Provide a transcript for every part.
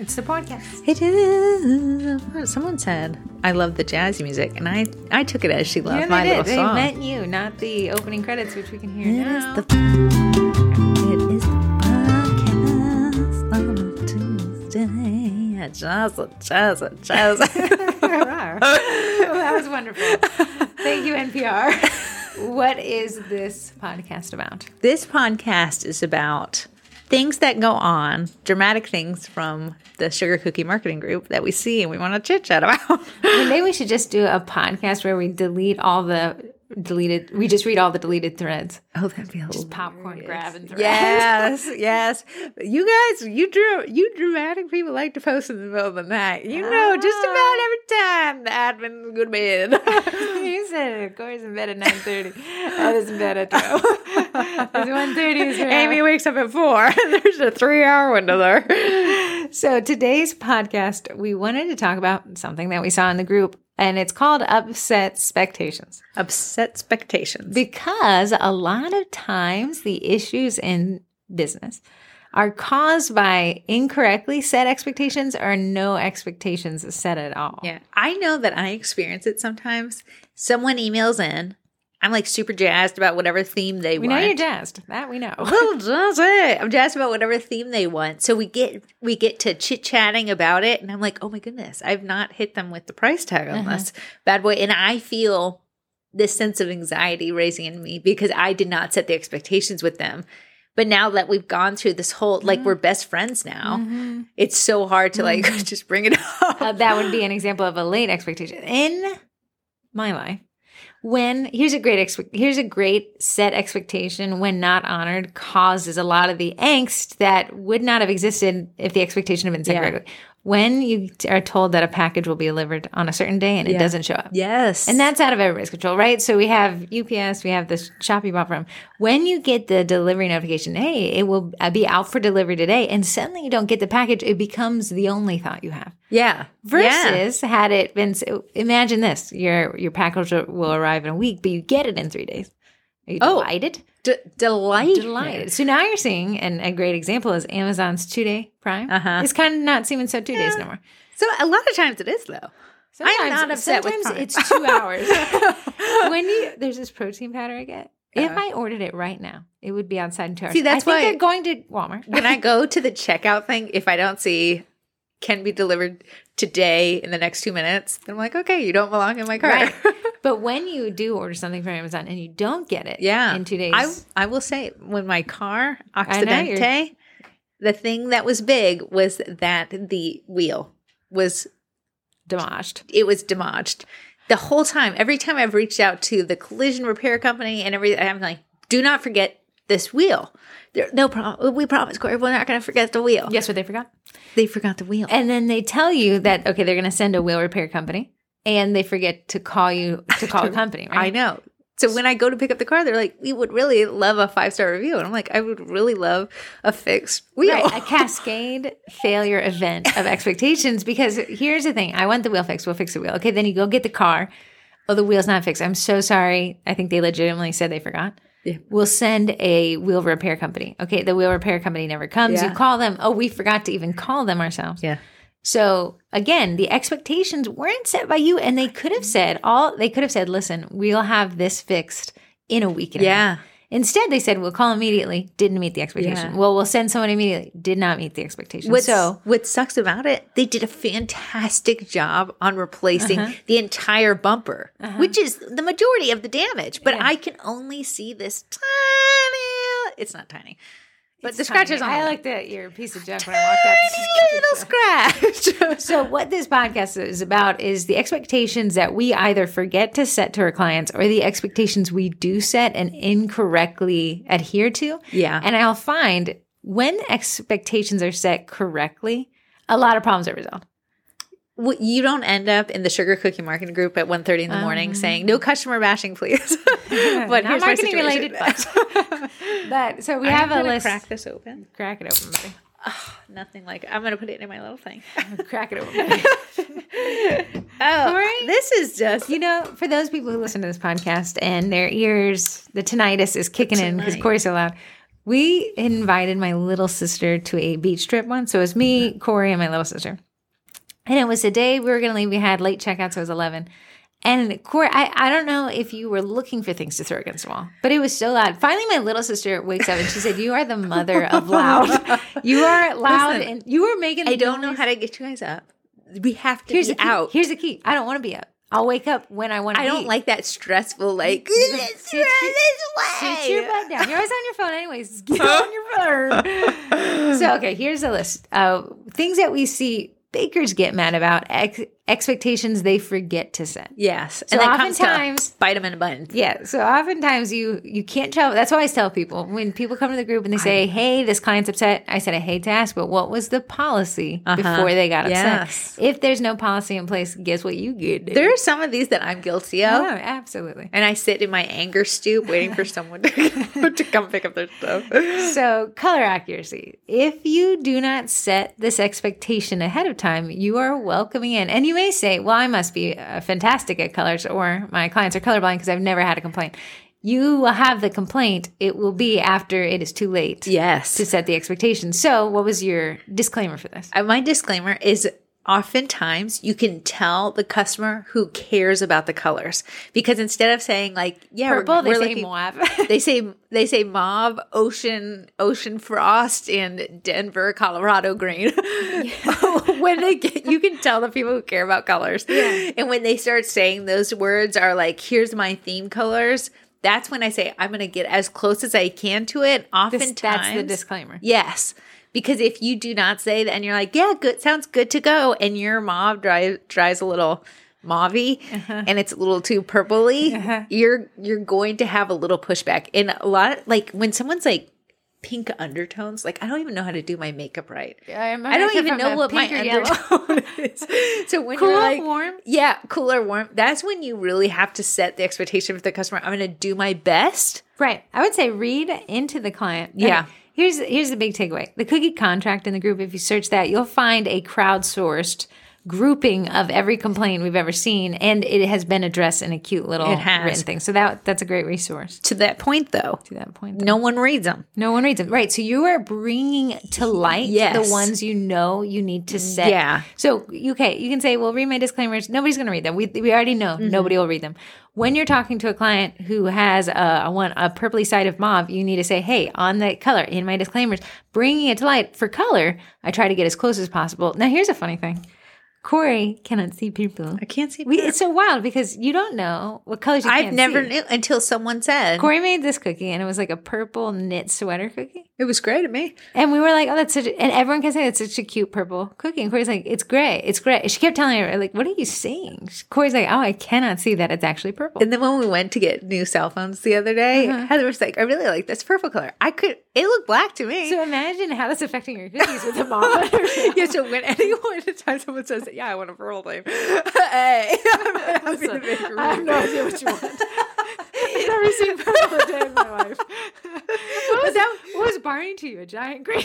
It's the podcast. It is. Someone said, I love the jazzy music. And I took it as she loved my little song. They meant you, not the opening credits, which we can hear now. It is the podcast on a Tuesday. Jazz. That was wonderful. Thank you, NPR. What is this podcast about? This podcast is about things that go on, dramatic things from the Sugar Cookie Marketing Group that we see and we want to chit chat about. Maybe we should just do a podcast where we delete all the we just read all the deleted threads. Oh, that'd be just popcorn grabbing threads. Yes. You guys, you dramatic people like to post in the middle of the night. You know, just about every time the admin's go to bed. You said it. Corey's in bed at 9:30. I was in bed at 12. It's 1:30. Amy wakes up at 4. There's a 3-hour window there. So today's podcast, we wanted to talk about something that we saw in the group. And it's called Upset Expectations. Upset Expectations. Because a lot of times the issues in business are caused by incorrectly set expectations or no expectations set at all. Yeah. I know that I experience it sometimes. Someone emails in. I'm like super jazzed about whatever theme they want. We know you're jazzed. That we know. I'm jazzed about whatever theme they want. So we get to chit-chatting about it. And I'm like, oh my goodness, I've not hit them with the price tag on this bad boy. And I feel this sense of anxiety raising in me because I did not set the expectations with them. But now that we've gone through this whole, like we're best friends now, it's so hard to like just bring it up. That would be an example of a late expectation. In my life, here's a great set expectation when not honored causes a lot of the angst that would not have existed if the expectation had been set correctly. When you are told that a package will be delivered on a certain day and it doesn't show up. Yes. And that's out of everybody's control, right? So we have UPS, we have the shop you bought from. When you get the delivery notification, hey, it will be out for delivery today, and suddenly you don't get the package, it becomes the only thought you have. Yeah. Versus had it been, imagine this, your package will arrive in a week, but you get it in 3 days. Are you delighted? Delighted. So now you're seeing, and a great example is Amazon's 2-day Prime. It's kind of not seeming so 2 days no more. So a lot of times it is though. I'm not upset with Prime. It's 2 hours. There's this protein powder I get. If I ordered it right now, it would be outside in 2 hours. See, that's why they're going to Walmart. When I go to the checkout thing, if I don't see can be delivered today in the next 2 minutes, then I'm like, okay, you don't belong in my cart. Right. But when you do order something from Amazon and you don't get it in 2 days. I will say, when my car, Occidente, the thing that was big was that the wheel was demolished. It was demolished. The whole time, every time I've reached out to the collision repair company and everything, I'm like, do not forget this wheel. No problem. We promise, Corey, we're not going to forget the wheel. Guess what they forgot? They forgot the wheel. And then they tell you that, okay, they're going to send a wheel repair company. And they forget to call the company, right? I know. So when I go to pick up the car, they're like, we would really love a 5-star review. And I'm like, I would really love a fixed wheel. Right, a cascade failure event of expectations. Because here's the thing. I want the wheel fixed. We'll fix the wheel. Okay, then you go get the car. Oh, the wheel's not fixed. I'm so sorry. I think they legitimately said they forgot. Yeah. We'll send a wheel repair company. Okay, the wheel repair company never comes. Yeah. You call them. Oh, we forgot to even call them ourselves. Yeah. So again, the expectations weren't set by you, and they could have said, listen, we'll have this fixed in a week and a half. Instead, they said, we'll call immediately. Didn't meet the expectation. Yeah. Well, we'll send someone immediately. Did not meet the expectation. What sucks about it, they did a fantastic job on replacing the entire bumper, which is the majority of the damage. But I can only see this tiny, it's not tiny. But the scratches on I like your piece of junk when I walked out. Little scratch. So what this podcast is about is the expectations that we either forget to set to our clients or the expectations we do set and incorrectly adhere to. Yeah. And I'll find when expectations are set correctly, a lot of problems are resolved. Well, you don't end up in the Sugar Cookie Marketing Group at 1:30 in the morning saying, no customer bashing, please. But here's my situation. Related, but so we have a list. Crack this open. Crack it open, buddy. Oh, nothing like I'm going to put it in my little thing. Crack it open, buddy. Corey? This is just... for those people who listen to this podcast and their ears, the tinnitus is kicking in because Corey's so loud. We invited my little sister to a beach trip once. So it was me, Corey, and my little sister. And it was the day we were going to leave. We had late checkout, so it was 11. And Corey, I don't know if you were looking for things to throw against the wall, but it was so loud. Finally, my little sister wakes up and she said, "You are the mother of loud. You are loud." Listen, and you were making I don't know how to get you guys up. We have to be out. Here's the key. I don't want to be up. I'll wake up when I want to be. I don't like that stressful, like, sit your butt down. You're always on your phone anyways. Get on your phone. So, okay, here's a list. Things that we see bakers get mad about, expectations they forget to set. Yes. So and that oftentimes, comes to bite them in the button. Yeah. So oftentimes you can't tell. That's why I always tell people when people come to the group and they say, "Hey, this client's upset." I said, "I hate to ask, but what was the policy before they got upset?" Yes. If there's no policy in place, guess what you get? There are some of these that I'm guilty of. Oh, absolutely. And I sit in my anger stoop waiting for someone to come pick up their stuff. So color accuracy. If you do not set this expectation ahead of time, you are welcoming in. And you may say, "Well, I must be fantastic at colors," or "My clients are colorblind because I've never had a complaint." You will have the complaint. It will be after it is too late. Yes. To set the expectation. So what was your disclaimer for this? My disclaimer is oftentimes you can tell the customer who cares about the colors, because instead of saying like, yeah, purple, we're they say looking, mauve. they say mauve, ocean frost, and Denver, Colorado green. When you can tell the people who care about colors. Yeah. And when they start saying those words are like, "Here's my theme colors," that's when I say I'm going to get as close as I can to it. Oftentimes, that's the disclaimer. Yes. Because if you do not say that and you're like, "Yeah, good, sounds good to go," and your mauve dries a little mauvey and it's a little too purpley, you're going to have a little pushback. And a lot of, like, when someone's like pink undertones, like, I don't even know how to do my makeup right. I don't even know what my undertone is. So when cool, you're like, warm? Yeah, cool or warm, that's when you really have to set the expectation for the customer. I'm going to do my best. Right. I would say read into the client. Yeah. Here's the big takeaway. The cookie contract in the group, if you search that, you'll find a crowdsourced grouping of every complaint we've ever seen, and it has been addressed in a cute little written thing. So that's a great resource. To that point, though. No one reads them. No one reads them. Right. So you are bringing to light the ones you know you need to set. Yeah. So, okay, you can say, "Well, read my disclaimers." Nobody's going to read them. We already know nobody will read them. When you're talking to a client who has a purpley side of mauve, you need to say, "Hey, on the color, in my disclaimers, bringing it to light for color, I try to get as close as possible." Now, here's a funny thing. Corey cannot see purple. I can't see purple. It's so wild because you don't know what colors you can't see. I've never knew until someone said. Corey made this cookie and it was like a purple knit sweater cookie. It was great to me. And we were like, "Oh, that's such a," and everyone can say it's such a cute purple cookie. And Corey's like, "It's great. It's great." She kept telling her, like, "What are you saying?" Corey's like, "Oh, I cannot see that it's actually purple." And then when we went to get new cell phones the other day, Heather was like, "I really like this purple color." It looked black to me. So imagine how that's affecting your cookies with the mauve. Yeah, so when anytime someone says, "Yeah, I want a purple thing," hey, I'm happy to make a I have no idea what you want. I've never seen purple a day in my life. What was Barney to you? A giant green?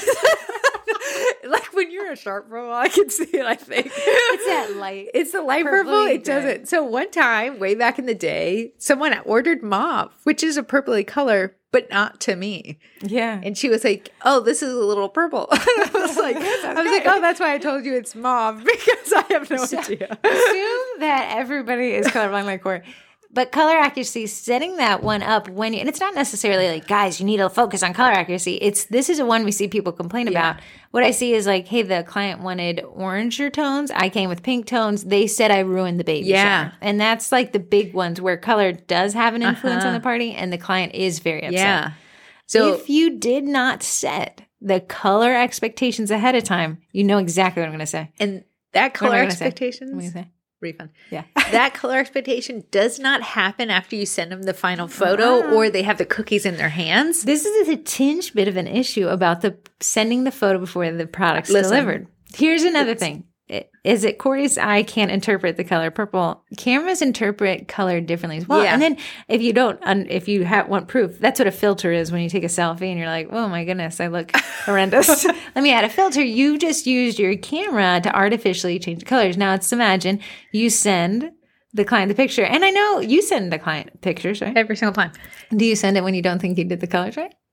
Like when you're a sharp purple, I can see it, I think. It's that light. It's the light purple. It doesn't. So one time, way back in the day, someone ordered mauve, which is a purpley color, but not to me. Yeah. And she was like, "Oh, this is a little purple." I was like, "Oh, that's why I told you it's mauve," because I have no idea. Assume that everybody is colorblind like Corey. But color accuracy, setting that one up when you, and it's not necessarily like, "Guys, you need to focus on color accuracy." This is a one we see people complain about. What I see is like, "Hey, the client wanted oranger tones. I came with pink tones. They said I ruined the baby shower." And that's like the big ones where color does have an influence on the party and the client is very upset. Yeah. So if you did not set the color expectations ahead of time, you know exactly what I'm going to say. And that color expectations. What am I going to say? Refund. Yeah. That color expectation does not happen after you send them the final photo or they have the cookies in their hands. This is a tinge bit of an issue about the sending the photo before the product's delivered. Here's another thing. Is it Corey's eye can't interpret the color purple? Cameras interpret color differently as well. Yeah. And then if you want proof, that's what a filter is when you take a selfie and you're like, "Oh my goodness, I look horrendous. Let me add a filter." You just used your camera to artificially change the colors. Now let's imagine you send the client the picture. And I know you send the client pictures, right? Every single time. Do you send it when you don't think you did the colors right?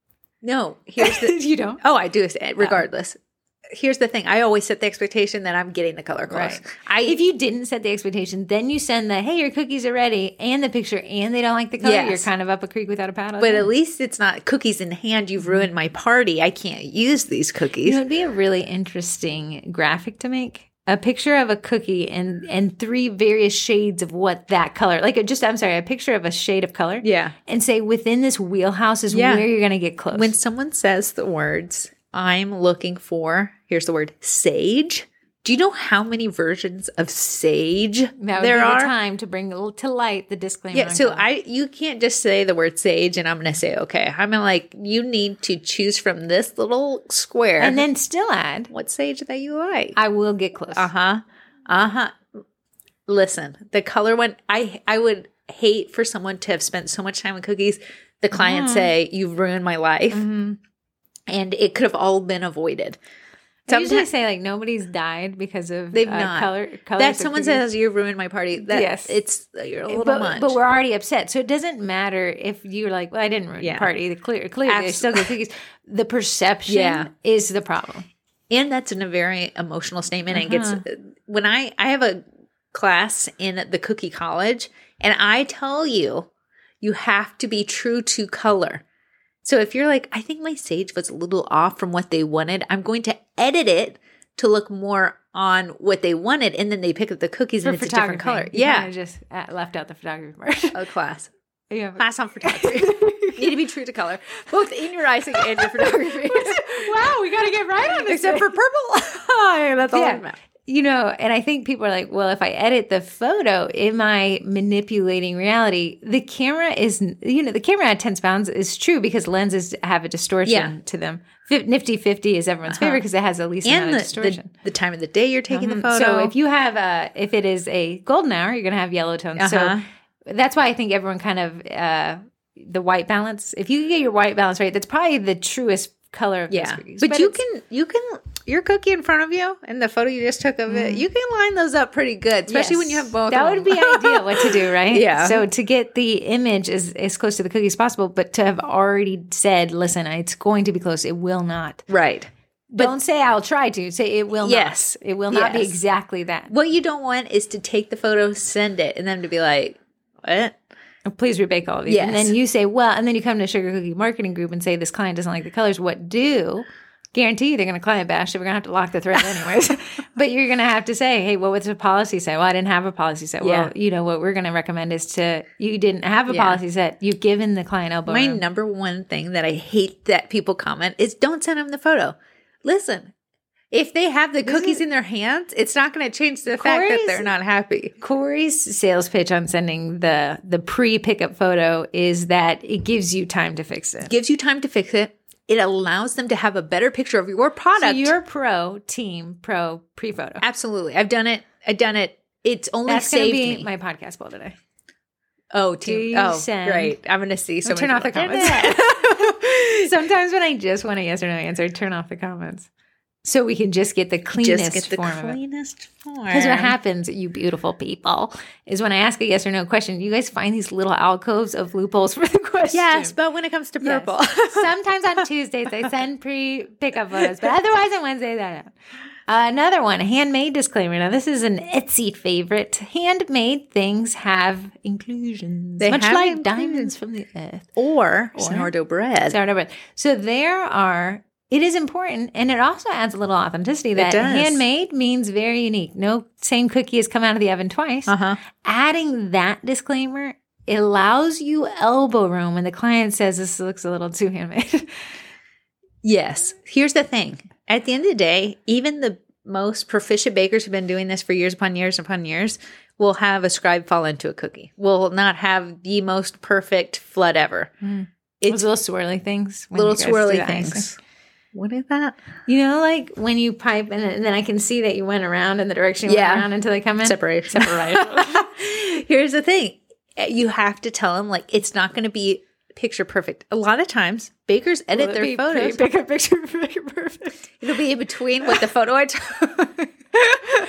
No, here's the You don't? Oh, I do regardless. Here's the thing. I always set the expectation that I'm getting the color close. Right. If you didn't set the expectation, then you send the, hey, your cookies are ready, and the picture, and they don't like the color, Yes. you're kind of up a creek without a paddle. But at least it's not cookies in hand. You've ruined my party. I can't use these cookies. It would be a really interesting graphic to make. A picture of a cookie and 3 various shades of what that color, like a picture of a shade of color. Yeah. And say within this wheelhouse is where you're going to get close. When someone says the words, I'm looking for, here's the word, sage. Do you know how many versions of sage that would there be are? the time to bring to light the disclaimer. Yeah, on so color. you can't just say the word sage and I'm going to say, okay. I'm like, you need to choose from this little square. And then still add, what sage that you like. I will get close. Listen, the color one, I would hate for someone to have spent so much time with cookies. The client say, you've ruined my life. Mm-hmm. And it could have all been avoided. I usually say like nobody's died because of They've not. color. That someone says you've ruined my party. That you're a little much. But we're already upset, so it doesn't matter if you're like, well, I didn't ruin your party. Clearly, they still get cookies. The perception is the problem, and that's in a very emotional statement. And gets when I have a class in the Cookie College, and I tell you, you have to be true to color. So if you're like, I think my sage was a little off from what they wanted, I'm going to edit it to look more on what they wanted, and then they pick up the cookies and it's a different color. Yeah, just left out the photography part. A class. Yeah, class on photography. You need to be true to color, both in your icing and your photography. Wow, we got to get right on this. Except for purple. That's all I'm at. You know, and I think people are like, well, if I edit the photo, am I manipulating reality? The camera is, the camera at 10 pounds is true because lenses have a distortion to them. Nifty 50 is everyone's favorite because it has the least amount of distortion. The time of the day you're taking the photo. So if you have if it is a golden hour, you're going to have yellow tones. So that's why I think everyone kind of, the white balance, if you get your white balance right, that's probably the truest color of those cookies. But you can your cookie in front of you and the photo you just took of it, you can line those up pretty good, especially when you have both. That would be ideal what to do, right? Yeah. So to get the image as close to the cookie as possible, but to have already said, listen, it's going to be close. It will not. Right. But don't say I'll try to. Say it will not. It will not be exactly that. What you don't want is to take the photo, send it, and them to be like, what? Please rebake all of these. Yes. And then you say, well, and then you come to Sugar Cookie Marketing Group and say, this client doesn't like the colors. What do? Guarantee you they're going to client bash. So we're going to have to lock the thread anyways. But you're going to have to say, hey, what was the policy say? Well, I didn't have a policy set. Well, what we're going to recommend is you didn't have a policy set. You've given the client elbow room. My number one thing that I hate that people comment is don't send them the photo. Listen, if they have the cookies in their hands, it's not going to change the fact that they're not happy. Corey's sales pitch on sending the pre-pickup photo is that it gives you time to fix it. Gives you time to fix it. It allows them to have a better picture of your product. So you're pro pre-photo. Absolutely. I've done it. It's only That's saved be me. My podcast poll today. Oh, team. Great. I'm going to see. So turn off the comments. Sometimes when I just want a yes or no answer, turn off the comments. So we can just get the cleanest form of it. Because what happens, you beautiful people, is when I ask a yes or no question, you guys find these little alcoves of loopholes for the question. Yes, but when it comes to purple. Yes. Sometimes on Tuesdays I send pre-pickup photos, but otherwise on Wednesdays I don't. Another one, handmade disclaimer. Now this is an Etsy favorite. Handmade things have inclusions. Much like diamonds from the earth. Or sourdough bread. Sourdough bread. So it is important, and it also adds a little authenticity that handmade means very unique. No same cookie has come out of the oven twice. Adding that disclaimer allows you elbow room when the client says this looks a little too handmade. Yes. Here's the thing. At the end of the day, even the most proficient bakers who've been doing this for years upon years upon years will have a scribe fall into a cookie. Will not have the most perfect flood ever. It's little swirly things. Little swirly things. What is that? Like when you pipe and then I can see that you went around in the direction you went around until they come in. Separation. Here's the thing. You have to tell them, it's not going to be picture perfect. A lot of times, bakers edit their photos. Picture perfect. It'll be in between what the photo I took.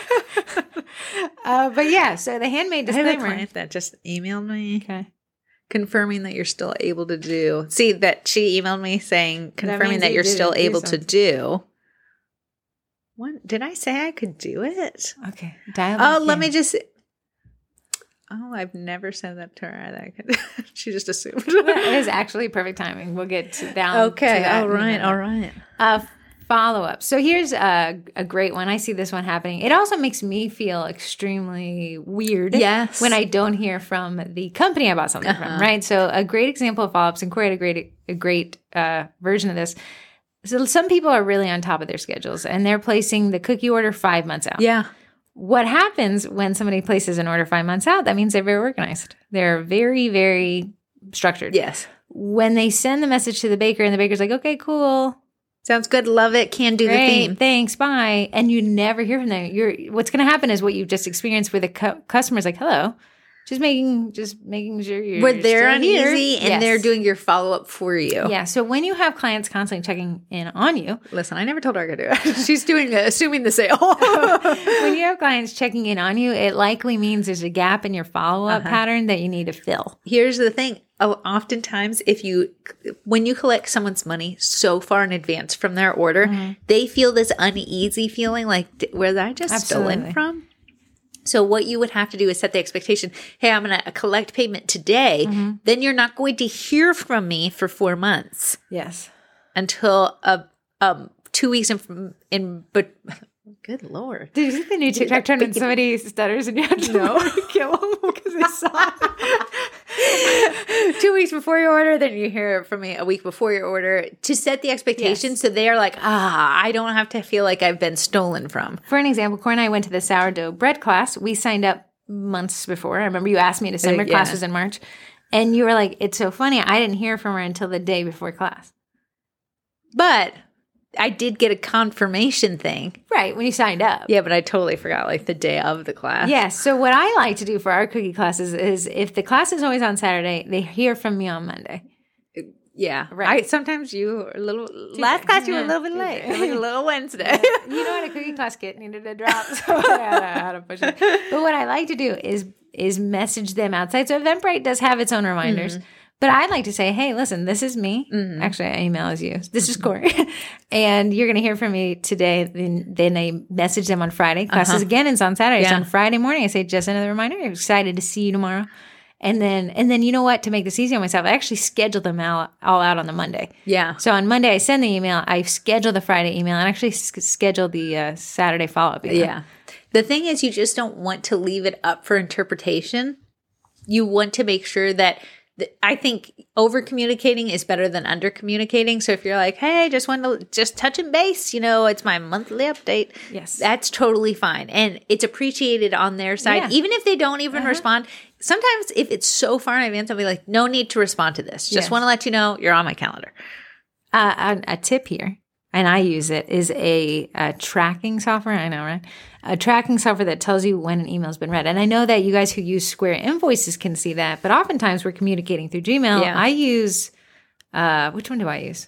But yeah, so the handmade disclaimer. I have a client that just emailed me. Okay. Confirming that you're still able to do. See, that she emailed me saying, confirming that you you're still didn't do able to something. do. What? Did I say I could do it? Okay. Dial Oh, back let in. me just. Oh, I've never said that to her either. She just assumed. It is actually perfect timing. We'll get down. Okay. To that All in a right. minute. All right. Follow up. So here's a great one. I see this one happening. It also makes me feel extremely weird. Yes. When I don't hear from the company I bought something from. Right. So a great example of follow ups, and Corey had a great version of this. So some people are really on top of their schedules, and they're placing the cookie order 5 months out. Yeah. What happens when somebody places an order 5 months out? That means they're very organized. They're very, very structured. Yes. When they send the message to the baker, and the baker's like, okay, cool. Sounds good. Love it. Can do the Great, theme. thanks, bye. And you never hear from them. What's going to happen is what you've just experienced with a customer's like, hello, just making sure you're Where they're still here. uneasy and Yes. They're doing your follow up for you. Yeah. So when you have clients constantly checking in on you, Listen, I never told her I could do it. She's assuming the sale. when you have clients checking in on you, it likely means there's a gap in your follow-up pattern that you need to fill. Here's the thing. Oftentimes, when you collect someone's money so far in advance from their order, they feel this uneasy feeling like, where I just Absolutely. stolen from? So what you would have to do is set the expectation, hey, I'm going to collect payment today. Then you're not going to hear from me for 4 months Yes. until 2 weeks but good Lord. Did you see the new TikTok trend when somebody stutters and you have to kill them because they saw it? 2 weeks before your order, then you hear from me a week before your order to set the expectation. Yes. So they're like, I don't have to feel like I've been stolen from. For an example, Corey and I went to the sourdough bread class. We signed up months before. I remember you asked me to send her Yeah. class was in March. And you were like, it's so funny. I didn't hear from her until the day before class. But I did get a confirmation thing. Right, when you signed up. Yeah, but I totally forgot like the day of the class. Yes. So what I like to do for our cookie classes is if the class is always on Saturday, they hear from me on Monday. Yeah. Right. Sometimes you were a little, last class you were a little bit late. It was a little Wednesday. You know what? A cookie class kit needed to drop, so I had to push it. But what I like to do is message them outside. So Eventbrite does have its own reminders. But I'd like to say, hey, listen, this is me. Actually, I email as you. This is Corey. And you're going to hear from me today. Then I message them on Friday. Classes again is on Saturday. So on Friday morning, I say, just another reminder. I'm excited to see you tomorrow. And then you know what? To make this easy on myself, I actually schedule them all out on the Monday. Yeah. So on Monday, I send the email. I schedule the Friday email and actually schedule the Saturday follow-up email. Yeah. The thing is, you just don't want to leave it up for interpretation. You want to make sure that I think over communicating is better than under communicating. So if you're like, hey, just want to just touch and base, it's my monthly update. Yes. That's totally fine. And it's appreciated on their side. Yeah. Even if they don't even respond. Sometimes if it's so far in advance, I'll be like, no need to respond to this. Just Yes. want to let you know you're on my calendar. A tip here, and I use it, is a tracking software. I know, right? A tracking software that tells you when an email's been read. And I know that you guys who use Square Invoices can see that, but oftentimes we're communicating through Gmail. Yeah. I use, which one do I use?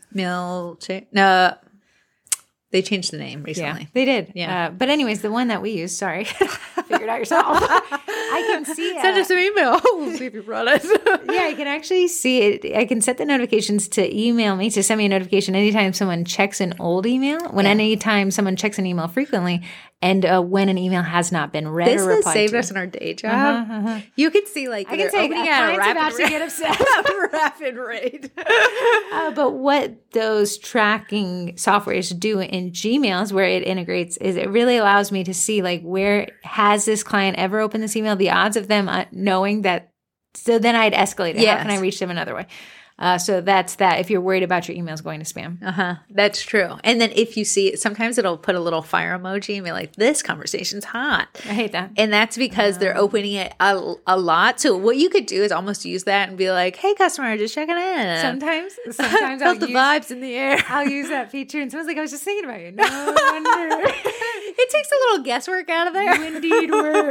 No, they changed the name recently. Yeah, they did. Yeah. But anyways, the one that we use, sorry, figure it out yourself. I can see Send us an email. We'll see if you brought it. Yeah, I can actually see it. I can set the notifications to email me, to send me a notification anytime someone checks an old email, anytime someone checks an email frequently, and when an email has not been read This or has replied saved to. us in our day job. You could see like I they're can say opening a at a client's about rapid to get upset. rapid rate. But what those tracking softwares do in Gmails, where it integrates, is it really allows me to see like where has this client ever opened this email, the odds of them knowing that. So then I'd escalate it. Yes. How can I reach them another way? So that's that. If you're worried about your emails going to spam. That's true. And then if you see it, sometimes it'll put a little fire emoji and be like, this conversation's hot. I hate that. And that's because they're opening it a lot. So what you could do is almost use that and be like, hey, customer, just checking in. Sometimes I'll Felt the vibes in the air. I'll use that feature, and someone's like, I was just thinking about you. No wonder. It takes a little guesswork out of there. You indeed were.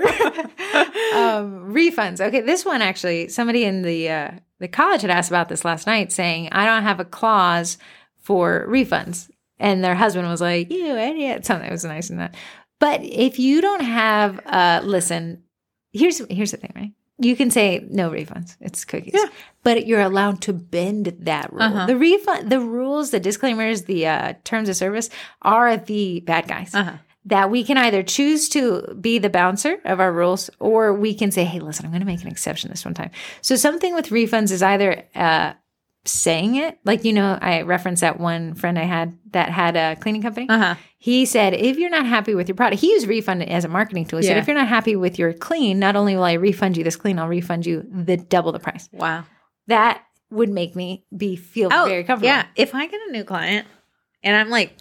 Refunds. Okay, this one actually, somebody in the college had asked about this last night, saying, I don't have a clause for refunds. And their husband was like, you idiot. Something that was nice in that. But if you don't have, listen, here's the thing, right? you can say no refunds. It's cookies. Yeah. But you're allowed to bend that rule. The refund, the rules, the disclaimers, the terms of service are the bad guys. That we can either choose to be the bouncer of our rules, or we can say, hey, listen, I'm going to make an exception this one time. So something with refunds is either saying it. Like, I referenced that one friend I had that had a cleaning company. He said, if you're not happy with your product, he used refund as a marketing tool. He said, if you're not happy with your clean, not only will I refund you this clean, I'll refund you double the price. Wow. That would make me feel very comfortable. Yeah. If I get a new client and I'm like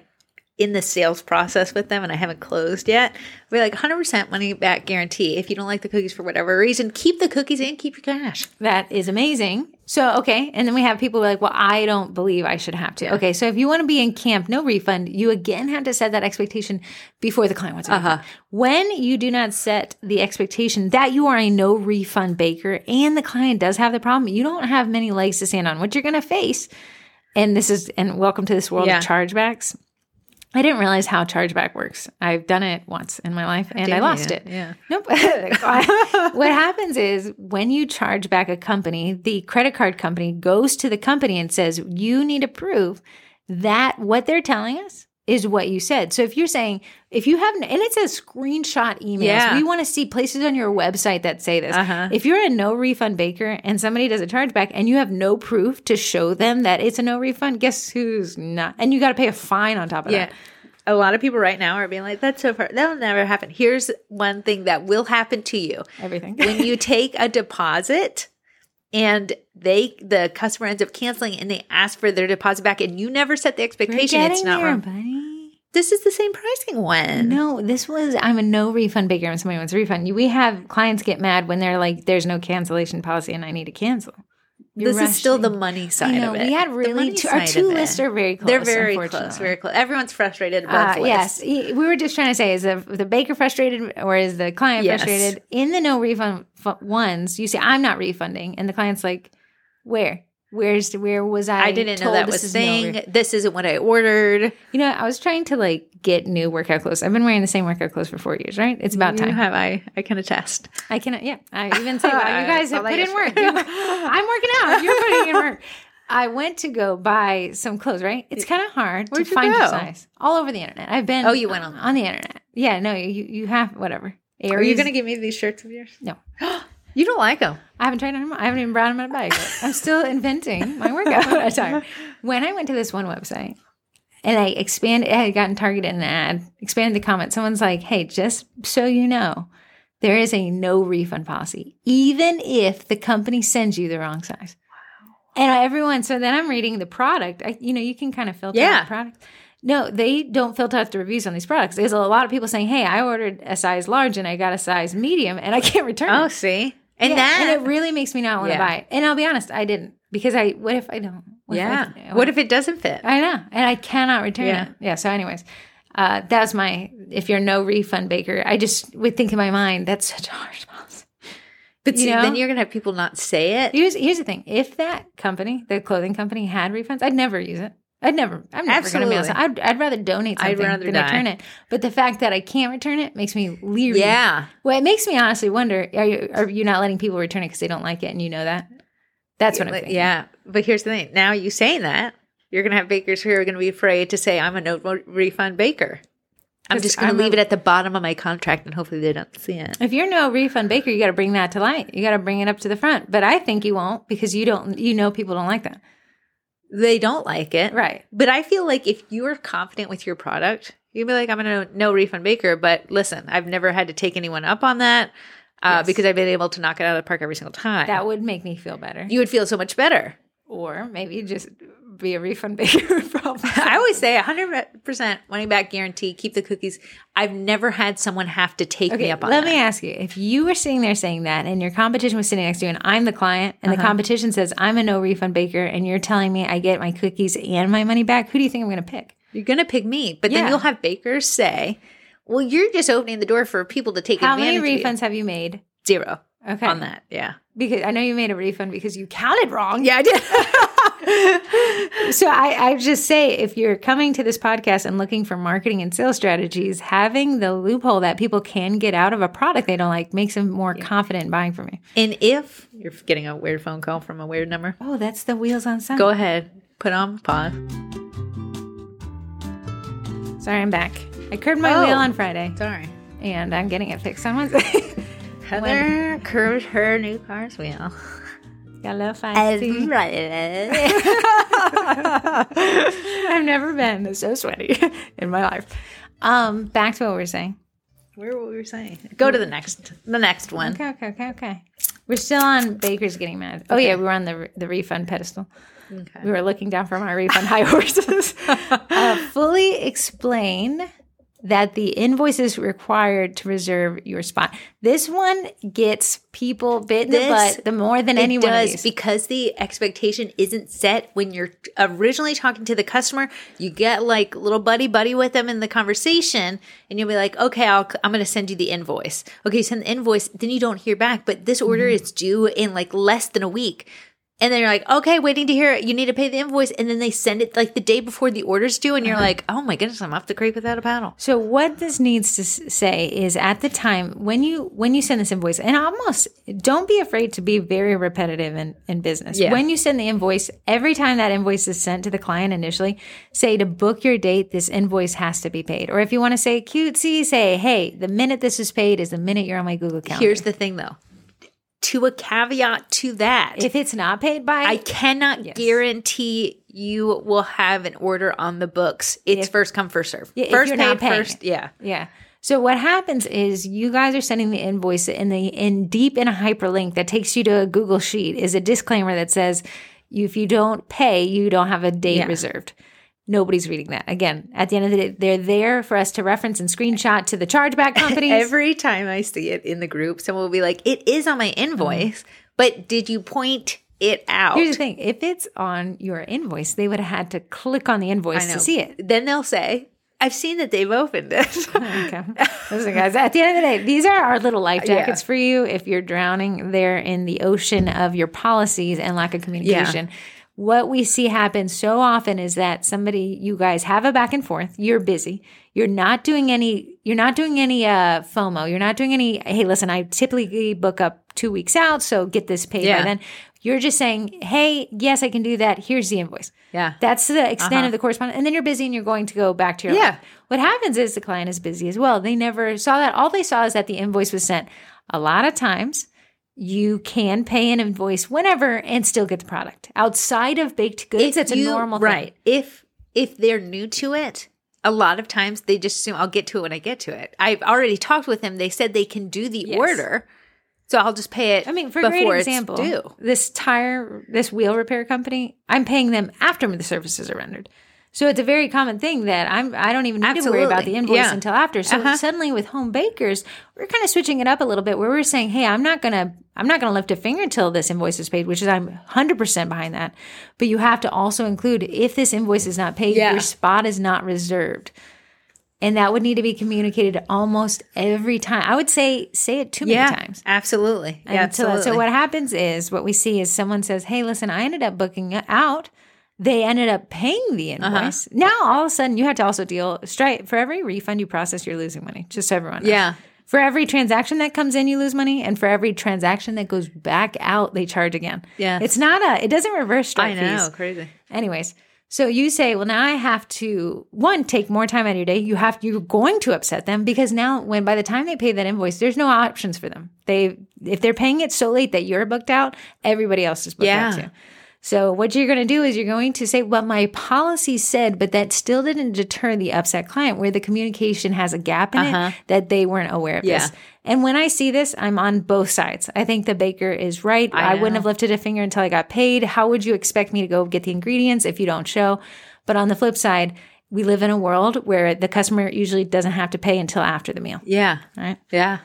in the sales process with them and I haven't closed yet, we're like 100% money back guarantee. If you don't like the cookies for whatever reason, keep the cookies and keep your cash. That is amazing. So, okay. And then we have people who are like, well, I don't believe I should have to. Yeah. Okay. So if you want to be in camp, no refund, you again have to set that expectation before the client wants a refund. When you do not set the expectation that you are a no refund baker and the client does have the problem, you don't have many legs to stand on. What you're going to face, and welcome to this world of chargebacks. I didn't realize how chargeback works. I've done it once in my life and I lost it. Yeah. Nope. What happens is when you charge back a company, the credit card company goes to the company and says, you need to prove that what they're telling us is what you said. So if you're saying, if you have, and it says screenshot emails, we want to see places on your website that say this. If you're a no refund baker and somebody does a chargeback and you have no proof to show them that it's a no refund, guess who's not? And you got to pay a fine on top of that. A lot of people right now are being like, that's so far. That'll never happen. Here's one thing that will happen to you. Everything. When you take a deposit and the customer ends up canceling and they ask for their deposit back and you never set the expectation, it's not wrong. Buddy. This is the same pricing one. No, I'm a no refund baker when somebody wants a refund. We have clients get mad when they're like, there's no cancellation policy and I need to cancel. This is still the money side of it. We had really our two lists are very close. They're very close, very close. Everyone's frustrated about yes. We were just trying to say, is the baker frustrated or is the client frustrated? In the no refund ones, you say, I'm not refunding. And the client's like, where was I? I didn't know that was a thing. This isn't what I ordered. I was trying to get new workout clothes. I've been wearing the same workout clothes for 4 years, right? It's about time. I can attest. I can, I even say, wow, you guys have put in work. I'm working out. You're putting in work. I went to go buy some clothes, right? It's kind of hard to find your size. All over the internet. I've been. Oh, you went on the internet. Yeah, no, you have, whatever. Are you going to give me these shirts of yours? No. You don't like them. I haven't tried them. I haven't even brought them on a bike yet. I'm still inventing my workout attire. When I went to this one website and I had gotten targeted in an ad, expanded the comment, someone's like, hey, just so you know, there is a no refund policy, even if the company sends you the wrong size. Wow. And so then I'm reading the product. You can kind of filter out the product. No, they don't filter out the reviews on these products. There's a lot of people saying, hey, I ordered a size large and I got a size medium and I can't return it. Oh, see? And it really makes me not want to buy it. And I'll be honest, I didn't. Because what if I don't? What if it doesn't fit? I know. And I cannot return it. Yeah. So anyways, that's if you're no refund baker, I just would think in my mind, that's such a harsh policy. But see, then you're going to have people not say it. Here's the thing. If that company, the clothing company, had refunds, I'd never use it. I'm never going to mail something. I'd rather donate something than return it. But the fact that I can't return it makes me leery. Yeah. Well, it makes me honestly wonder, are you not letting people return it because they don't like it and you know that? That's what I'm thinking. Yeah. But here's the thing. Now you saying that, you're going to have bakers who are going to be afraid to say, I'm a no refund baker. I'm just going to leave it at the bottom of my contract and hopefully they don't see it. If you're no refund baker, you got to bring that to light. You got to bring it up to the front. But I think you won't because people don't like that. They don't like it. Right. But I feel like if you're confident with your product, you'd be like, I'm a no refund baker. But listen, I've never had to take anyone up on that because I've been able to knock it out of the park every single time. That would make me feel better. You would feel so much better. Or maybe just be a refund baker. I always say 100% money back guarantee. Keep the cookies. I've never had someone have to take me up on that. Let me ask you, if you were sitting there saying that and your competition was sitting next to you and I'm the client and the competition says I'm a no refund baker and you're telling me I get my cookies and my money back, who do you think I'm going to pick? You're going to pick me. But then you'll have bakers say, well, you're just opening the door for people to take advantage of you. How many refunds have you made? 0. Okay. On that, yeah. Because I know you made a refund because you counted wrong. Yeah, I did. So I just say, if you're coming to this podcast and looking for marketing and sales strategies, having the loophole that people can get out of a product they don't like makes them more confident in buying from you. And if you're getting a weird phone call from a weird number, Oh, that's the Wheels on Sun. go ahead, put on pause. Sorry, I'm back. I curved my wheel on Friday, Sorry. and I'm getting it fixed on Wednesday. Heather curved her new car's wheel. Got a little fancy. I've never been so sweaty in my life. Back to what we were saying. Where were we saying? Go to the next one. Okay. We're still on Baker's getting mad. Oh yeah, we were on the refund pedestal. Okay. We were looking down from our refund high horses. Fully explain that the invoice is required to reserve your spot. This one gets people bit in the butt the more than any one of these. Because the expectation isn't set when you're originally talking to the customer. You get like little buddy with them in the conversation, and you'll be like, okay, I'm going to send you the invoice. Okay, you send the invoice, then you don't hear back, but this order is due in like less than a week. And then you're like, okay, waiting to hear it. You need to pay the invoice. And then they send it like the day before the order's due. And you're like, oh my goodness, I'm off the creek without a paddle. So what this needs to say is, at the time when you send this invoice, and almost don't be afraid to be very repetitive in business. Yeah. When you send the invoice, every time that invoice is sent to the client initially, say to book your date, this invoice has to be paid. Or if you want to say cutesy, say, hey, the minute this is paid is the minute you're on my Google calendar. Here's the thing though. To a caveat to that, if it's not paid by, I cannot guarantee you will have an order on the books. It's first come, first serve. Yeah, first if you're not paid, paying first. it. Yeah. Yeah. So what happens is you guys are sending the invoice in deep in a hyperlink that takes you to a Google sheet is a disclaimer that says, if you don't pay, you don't have a date reserved. Nobody's reading that. Again, at the end of the day, they're there for us to reference and screenshot to the chargeback companies. Every time I see it in the group, someone will be like, it is on my invoice, but did you point it out? Here's the thing. If it's on your invoice, they would have had to click on the invoice to see it. Then they'll say, I've seen that they've opened it. Okay. Listen, guys, at the end of the day, these are our little life jackets for you if you're drowning there in the ocean of your policies and lack of communication. What we see happen so often is that you guys have a back and forth. You're busy. You're not doing any FOMO. You're not doing any, hey, listen, I typically book up 2 weeks out, so get this paid by then. You're just saying, hey, yes, I can do that. Here's the invoice. Yeah. That's the extent of the correspondence. And then you're busy and you're going to go back to your life. What happens is the client is busy as well. They never saw that. All they saw is that the invoice was sent. A lot of times, you can pay an invoice whenever and still get the product. Outside of baked goods, it's a normal thing. Right. If they're new to it, a lot of times they just assume I'll get to it when I get to it. I've already talked with them. They said they can do the order. So I'll just pay it for before great example, it's due. This wheel repair company, I'm paying them after the services are rendered. So it's a very common thing that I don't even need to worry about the invoice until after. So suddenly with home bakers, we're kind of switching it up a little bit where we're saying, hey, I'm not gonna lift a finger until this invoice is paid, which is I'm 100% behind that. But you have to also include, if this invoice is not paid, your spot is not reserved. And that would need to be communicated almost every time. I would say it too many times. Absolutely. Yeah, absolutely. So what happens is, what we see is someone says, hey, listen, I ended up booking it out. They ended up paying the invoice. Now, all of a sudden, you have to also deal straight. For every refund you process, you're losing money. Just so everyone knows. Yeah. For every transaction that comes in, you lose money. And for every transaction that goes back out, they charge again. Yeah. It doesn't reverse straight fees. I know, crazy. Anyways, so you say, well, now I have to, one, take more time out of your day. You're going to upset them because now by the time they pay that invoice, there's no options for them. If they're paying it so late that you're booked out, everybody else is booked out too. So what you're going to do is you're going to say, well, my policy said, but that still didn't deter the upset client where the communication has a gap in it that they weren't aware of this. And when I see this, I'm on both sides. I think the baker is right. I wouldn't have lifted a finger until I got paid. How would you expect me to go get the ingredients if you don't show? But on the flip side, we live in a world where the customer usually doesn't have to pay until after the meal. Yeah. Right? Yeah.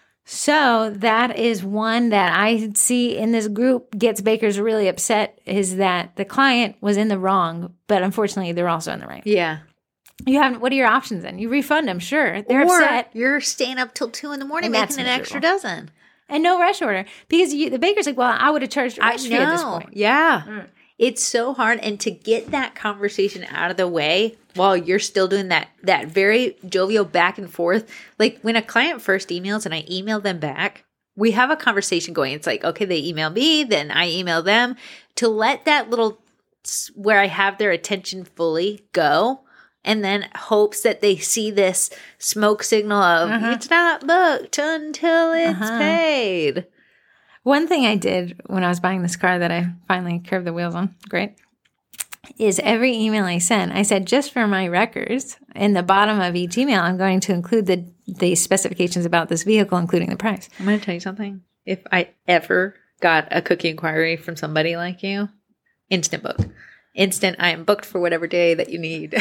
So that is one that I see in this group gets bakers really upset, is that the client was in the wrong, but unfortunately they're also in the right. Yeah. What are your options then? You refund them, sure. They're upset. You're staying up till 2 a.m. making an extra dozen. And no rush order. Because the baker's like, well, I would have charged rush fee at this point. Yeah. It's so hard. And to get that conversation out of the way while you're still doing that very jovial back and forth. Like when a client first emails and I email them back, we have a conversation going. It's like, okay, they email me, then I email them, to let that little where I have their attention fully go. And then hopes that they see this smoke signal of it's not booked until it's paid. One thing I did when I was buying this car that I finally curved the wheels on, great, is every email I sent, I said, just for my records, in the bottom of each email, I'm going to include the specifications about this vehicle, including the price. I'm going to tell you something. If I ever got a cookie inquiry from somebody like you, instant book. Instant, I am booked for whatever day that you need.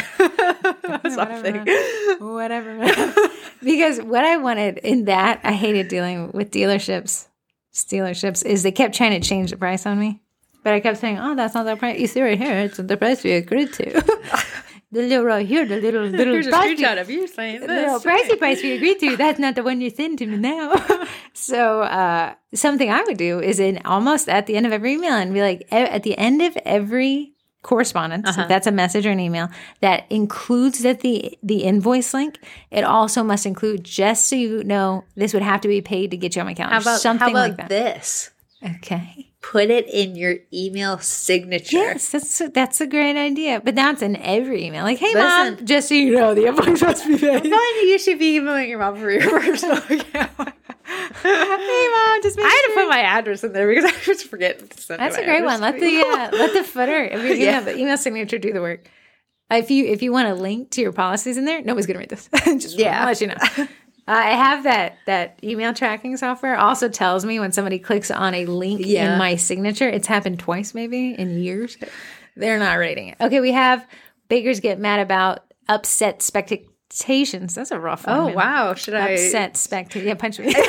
Whatever. Because what I wanted in that, I hated dealing with dealerships, is they kept trying to change the price on me. But I kept saying, oh, that's not the price. You see right here, it's the price we agreed to. The little right here, the little here's price. A screenshot of you saying this. The little pricey price we agreed to. That's not the one you're sending to me now. So something I would do is almost at the end of every email and be like, at the end of every correspondence, if that's a message or an email, that includes the invoice link, it also must include, just so you know, this would have to be paid to get you on my calendar. How about like that. This? Okay. Put it in your email signature. Yes, that's a great idea. But that's in every email. Like, hey, Mom, just so you know, the invoice must be paid. You should be emailing your mom for your personal account. Hey, Mom, just make I had to put my address in there because I was forgetting to send That's a great one. Let the footer of your email, the email signature do the work. If you want a link to your policies in there, nobody's going to read this. Just want to let you know. I have that email tracking software. Also tells me when somebody clicks on a link in my signature. It's happened twice maybe in years. They're not rating it. Okay, we have bakers get mad about upset expectations. That's a rough one. Oh, wow. Should I? Upset spectations. Yeah, punch me.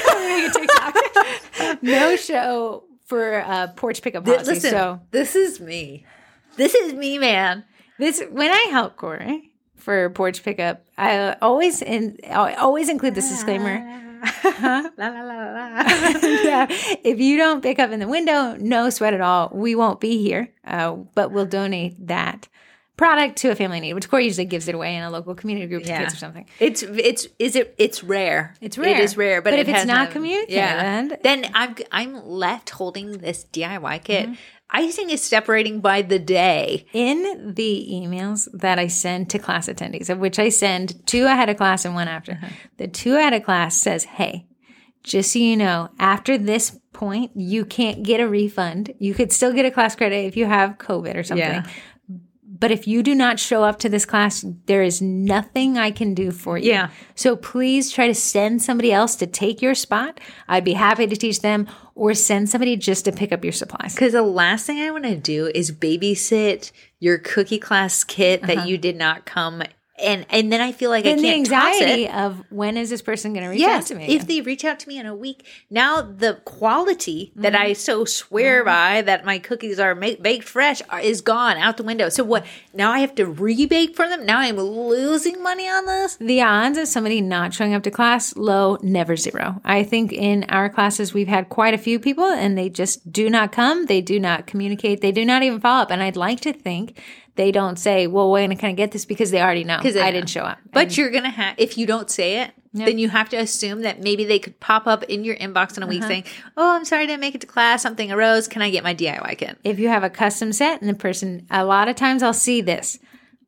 No show for porch pickup policy. Listen, this is me. This is me, man. When I help Corey for porch pickup, I always include this disclaimer. La, la, la, la. Yeah. If you don't pick up in the window, no sweat at all. We won't be here, but we'll donate that product to a family in need, which Corey usually gives it away in a local community group to kids or something. It's rare. It's rare. It is rare, but if it's not communicated, then I'm left holding this DIY kit. I think it's separating by the day. In the emails that I send to class attendees, of which I send 2 ahead of class and 1 after, the 2 ahead of class says, hey, just so you know, after this point, you can't get a refund. You could still get a class credit if you have COVID or something. Yeah. But if you do not show up to this class, there is nothing I can do for you. Yeah. So please try to send somebody else to take your spot. I'd be happy to teach them, or send somebody just to pick up your supplies. Because the last thing I want to do is babysit your cookie class kit that you did not come. And then I feel like I can't the anxiety toss it. of when is this person going to reach out to me? If they reach out to me in a week, now the quality that I so swear by that my cookies are baked fresh is gone out the window. So what? Now I have to rebake for them? Now I'm losing money on this? The odds of somebody not showing up to class, low, never zero. I think in our classes we've had quite a few people and they just do not come. They do not communicate. They do not even follow up. And I'd like to think they don't say, well, we're going to kind of get this because they already know I didn't show up. But you're going to have, if you don't say it, then you have to assume that maybe they could pop up in your inbox in a week saying, oh, I'm sorry I didn't make it to class. Something arose. Can I get my DIY kit? If you have a custom set and the person, a lot of times I'll see this.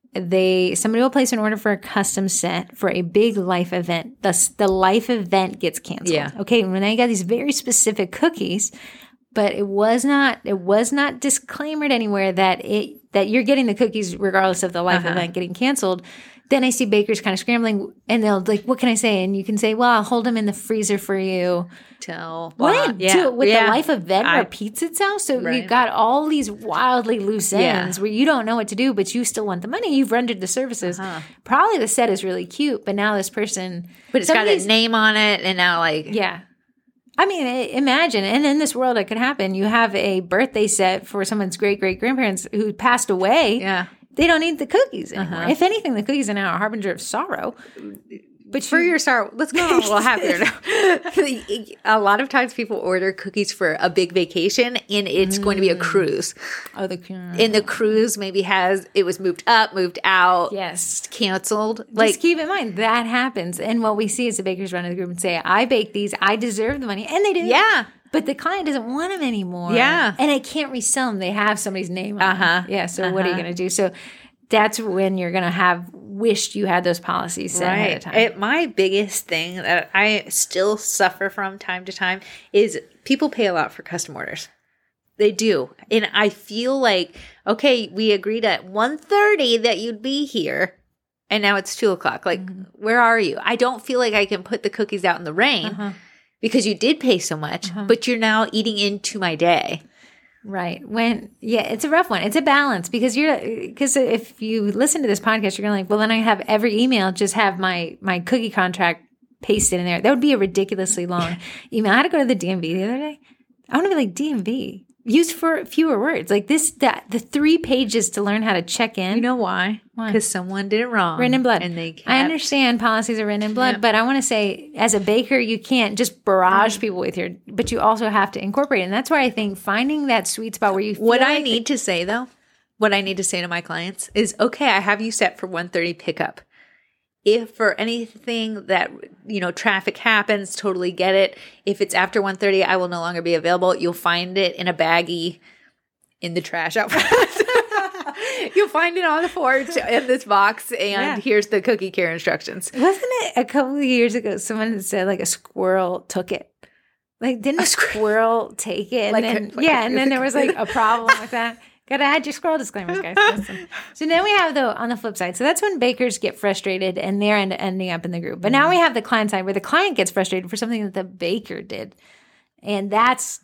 Somebody will place an order for a custom set for a big life event. The life event gets canceled. Yeah. Okay. When I got these very specific cookies, but it was not disclaimed anywhere that you're getting the cookies regardless of the life event getting canceled. Then I see bakers kind of scrambling and they'll like, what can I say? And you can say, well, I'll hold them in the freezer for you. Till when? The life event repeats itself. So you've got all these wildly loose ends where you don't know what to do, but you still want the money. You've rendered the services. Probably the set is really cute, but now this person. But it's got a name on it and now like. Yeah. I mean, imagine, and in this world it could happen. You have a birthday set for someone's great-great-grandparents who passed away. Yeah. They don't need the cookies anymore. If anything, the cookies are now a harbinger of sorrow. But for your start, let's go on a little happier now. A lot of times people order cookies for a big vacation and it's going to be a cruise. Oh, the cruise. And the cruise maybe it was moved up, moved out, canceled. Just keep in mind that happens. And what we see is the bakers run to the group and say, I bake these, I deserve the money. And they do. Yeah. But the client doesn't want them anymore. Yeah. And I can't resell them. They have somebody's name on them. Yeah. So what are you going to do? So that's when you're going to have wished you had those policies set ahead of time. My biggest thing that I still suffer from time to time is people pay a lot for custom orders. They do. And I feel like, okay, we agreed at 1:30 that you'd be here. And now it's 2:00. Like, where are you? I don't feel like I can put the cookies out in the rain because you did pay so much, but you're now eating into my day. Right. It's a rough one. It's a balance because if you listen to this podcast, you're going to like, well, then I have every email, just have my cookie contract pasted in there. That would be a ridiculously long email. I had to go to the DMV the other day. I want to be like, DMV, used for fewer words. Like the 3 pages to learn how to check in. You know why? Why? Because someone did it wrong. Written in blood. And I understand policies are written in blood, but I want to say as a baker, you can't just barrage people with but you also have to incorporate it. And that's why I think finding that sweet spot where you feel what I need to say to my clients is, okay, I have you set for 1:30 pickup. If for anything that, traffic happens, totally get it. If it's after 1:30, I will no longer be available. You'll find it in a baggie in the trash out front. You'll find it on the porch in this box, and here's the cookie care instructions. Wasn't it a couple of years ago someone said like a squirrel took it? Like, didn't a squirrel take it? And then there was like a problem with that. Gotta add your squirrel disclaimers, guys. Listen. So then we have on the flip side. So that's when bakers get frustrated and they're ending up in the group. But now we have the client side where the client gets frustrated for something that the baker did. And that's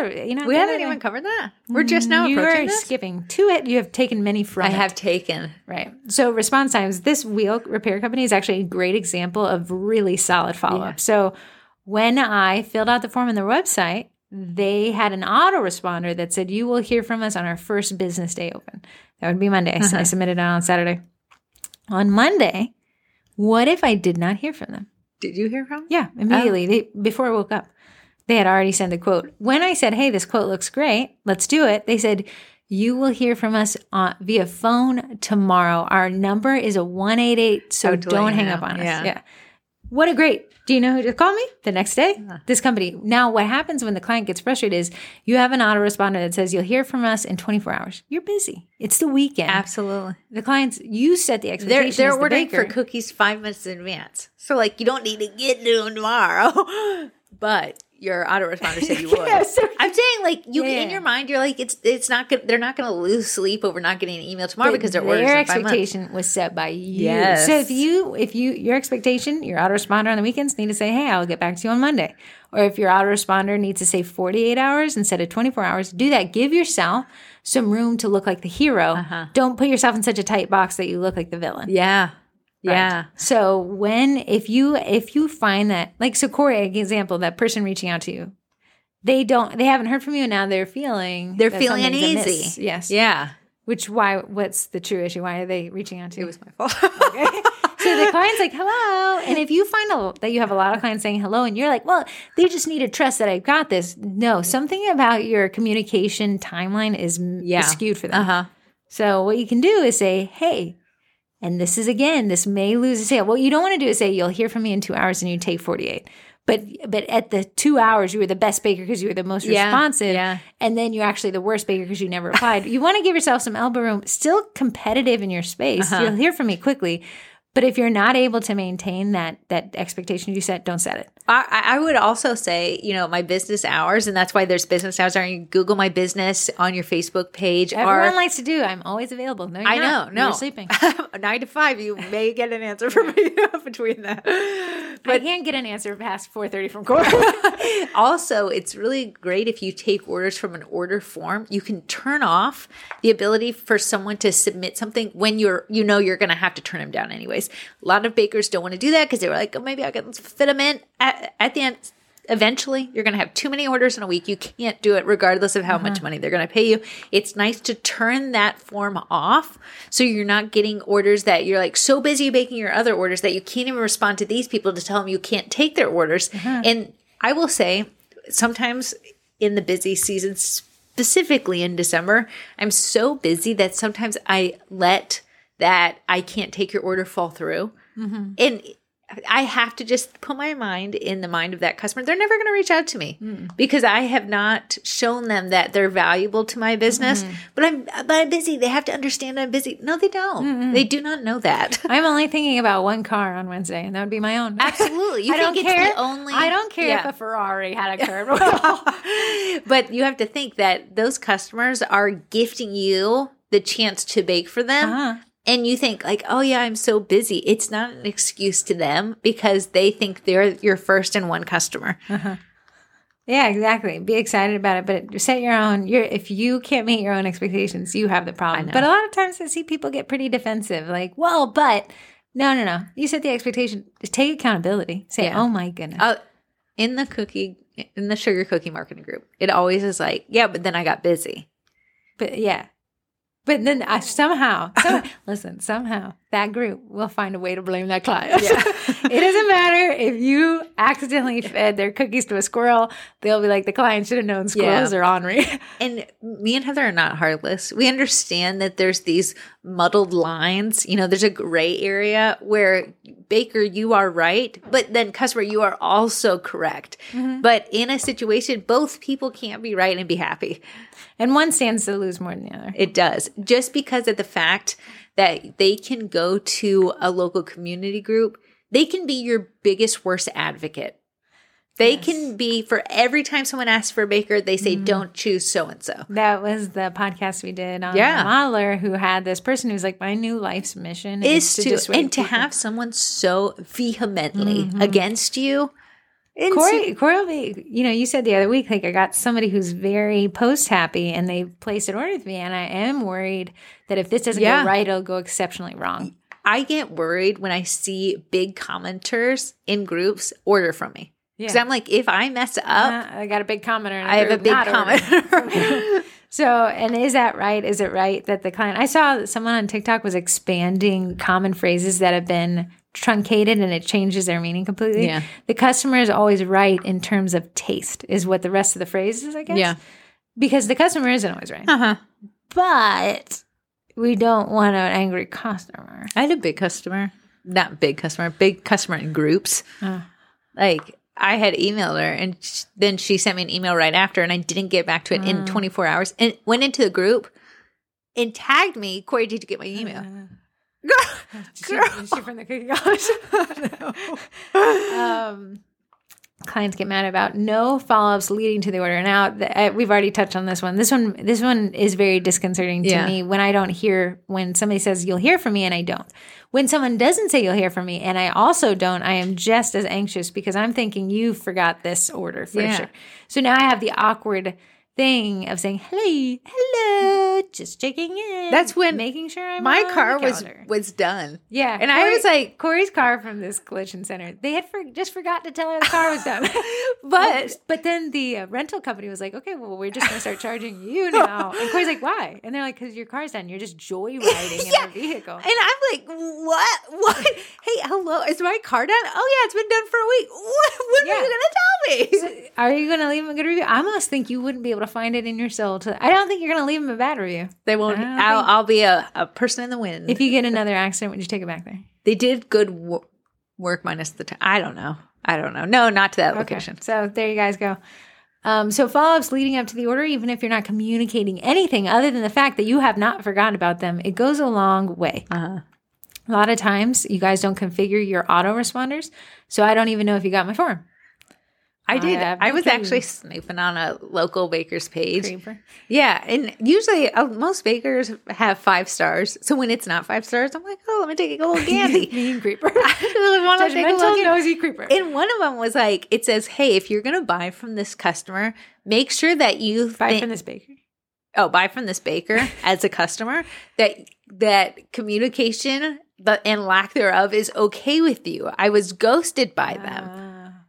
we haven't even covered that. We're just now approaching this. Skipping to it. You have taken many from it. I have taken. Right. So response times, this wheel repair company is actually a great example of really solid follow-up. Yeah. So when I filled out the form on their website, they had an autoresponder that said, you will hear from us on our first business day open. That would be Monday. So I submitted it on Saturday. On Monday, what if I did not hear from them? Did you hear from them? Yeah, immediately. Before I woke up. They had already sent the quote. When I said, hey, this quote looks great, let's do it, they said, you will hear from us via phone tomorrow. Our number is a 188, so don't hang up on us. Yeah. What a great. Do you know who just called me? The next day? This company. Now, what happens when the client gets frustrated is you have an autoresponder that says you'll hear from us in 24 hours. You're busy. It's the weekend. Absolutely. The clients, you set the expectation. They're ordering for cookies 5 minutes in advance. So, you don't need to get to them tomorrow. But your autoresponder said you would. I'm saying, in your mind, you're like, it's not good. They're not going to lose sleep over not getting an email tomorrow because they're ordering. Their expectation was set by you. Yes. So if your expectation, your autoresponder on the weekends need to say, hey, I'll get back to you on Monday. Or if your autoresponder needs to say 48 hours instead of 24 hours, do that. Give yourself some room to look like the hero. Don't put yourself in such a tight box that you look like the villain. Yeah. Right. Yeah. So if you find that, so Corey, example, that person reaching out to you, they haven't heard from you and now they're feeling uneasy. Yes. Yeah. What's the true issue? Why are they reaching out to you? It was my fault. Okay. So the client's like, hello. And if you find that you have a lot of clients saying hello and you're like, well, they just need to trust that I've got this. No, something about your communication timeline is skewed for them. So what you can do is say, hey, and this may lose a sale. What you don't want to do is say, you'll hear from me in 2 hours and you take 48. But at the 2 hours, you were the best baker because you were the most responsive. Yeah. And then you're actually the worst baker because you never replied. You want to give yourself some elbow room, still competitive in your space. You'll hear from me quickly. But if you're not able to maintain that expectation you set, don't set it. I would also say, my business hours, and that's why there's business hours. Or you Google my business on your Facebook page. Everyone likes to do. I'm always available. No, I know. No, you're sleeping. 9 to 5. You may get an answer from me between that. But I can't get an answer past 4:30 from Corey. Also, it's really great if you take orders from an order form. You can turn off the ability for someone to submit something when you're going to have to turn them down anyways. A lot of bakers don't want to do that because they were like, oh, maybe I can fit them in at the end. eventually you're going to have too many orders in a week. You can't do it regardless of how much money they're going to pay you. It's nice to turn that form off so you're not getting orders that you're like so busy making your other orders that you can't even respond to these people to tell them you can't take their orders. And I will say sometimes in the busy season, specifically in December, I'm so busy that sometimes I let that I can't take your order fall through. And I have to just put my mind in the mind of that customer. They're never going to reach out to me because I have not shown them that they're valuable to my business. But I'm busy. They have to understand I'm busy. No, they don't. They do not know that. I'm only thinking about one car on Wednesday, and that would be my own. Absolutely. I don't care. I don't care if a Ferrari had a curb wheel. But you have to think that those customers are gifting you the chance to bake for them. And you think like, oh yeah, I'm so busy. It's not an excuse to them because they think they're your first and one customer. Yeah, exactly. Be excited about it, but set your own. If you can't meet your own expectations, you have the problem. But a lot of times I see people get pretty defensive. Like, well, but no. You set the expectation. Just take accountability. Say, oh my goodness. In the sugar cookie marketing group, it always is like, yeah, but then I got busy. But yeah. But then somehow that group will find a way to blame that client. Yeah. It doesn't matter if you accidentally fed their cookies to a squirrel. They'll be like, the client should have known squirrels are ornery. And me and Heather are not heartless. We understand that there's these muddled lines. You know, there's a gray area where baker, you are right. But then customer, you are also correct. But in a situation, both people can't be right and be happy. And one stands to lose more than the other. It does. Just because of the fact that they can go to a local community group, they can be your biggest, worst advocate. They can be, for every time someone asks for a baker, they say, don't choose so-and-so. That was the podcast we did on Modeler, who had this person who's like, my new life's mission is to dissuade and people. To have someone so vehemently against you. Corey will be, you said the other week, like I got somebody who's very post happy and they placed an order with me, and I am worried that if this doesn't go right, it'll go exceptionally wrong. I get worried when I see big commenters in groups order from me. Because I'm like, if I mess up. I got a big commenter in I have a big commenter. So, and is that right? Is it right that the client, I saw that someone on TikTok was expanding common phrases that have been truncated and it changes their meaning completely. Yeah. The customer is always right in terms of taste is what the rest of the phrase is, I guess. Yeah. Because the customer isn't always right. But we don't want an angry customer. I had a big customer. Not big customer in groups. Like, I had emailed her, and then she sent me an email right after, and I didn't get back to it in 24 hours. And went into the group and tagged me, Corey, did you get my email? Is she from the cookie college? No. Clients get mad about no follow-ups leading to the order. Now, we've already touched on this one. This one is very disconcerting to me when somebody says you'll hear from me and I don't. When someone doesn't say you'll hear from me and I also don't, I am just as anxious because I'm thinking you forgot this order for sure. So now I have the awkward thing of saying, hello, just checking in. That's when making sure I'm my on car the was done. Yeah. And I was like, Corey's car from this collision center, they had just forgot to tell her the car was done. but then the rental company was like, okay, well, we're just going to start charging you now. And Corey's like, why? And they're like, because your car's done. You're just joyriding in our vehicle. And I'm like, what? Hey, hello, is my car done? Oh yeah, it's been done for a week. When are you going to tell me? So, are you going to leave him a good review? I almost think you wouldn't be able to find it in your soul. I don't think you're going to leave him a bad review. They won't. I'll be a person in the wind. If you get another accident, would you take it back there? They did good work minus the time. I don't know. No, not to that location. So there you guys go. So follow-ups leading up to the order, even if you're not communicating anything other than the fact that you have not forgotten about them, it goes a long way. A lot of times, you guys don't configure your autoresponders, so I don't even know if you got my form. I did. I was actually snooping on a local baker's page. Creeper. Yeah. And usually most bakers have 5 stars. So when it's not 5 stars, I'm like, oh, let me take a little gandy. Mean creeper. I really want to take a little nosy creeper. And one of them was like, it says, hey, if you're going to buy from this customer, make sure that you buy from this baker. Oh, buy from this baker as a customer, that communication and lack thereof is okay with you. I was ghosted by them.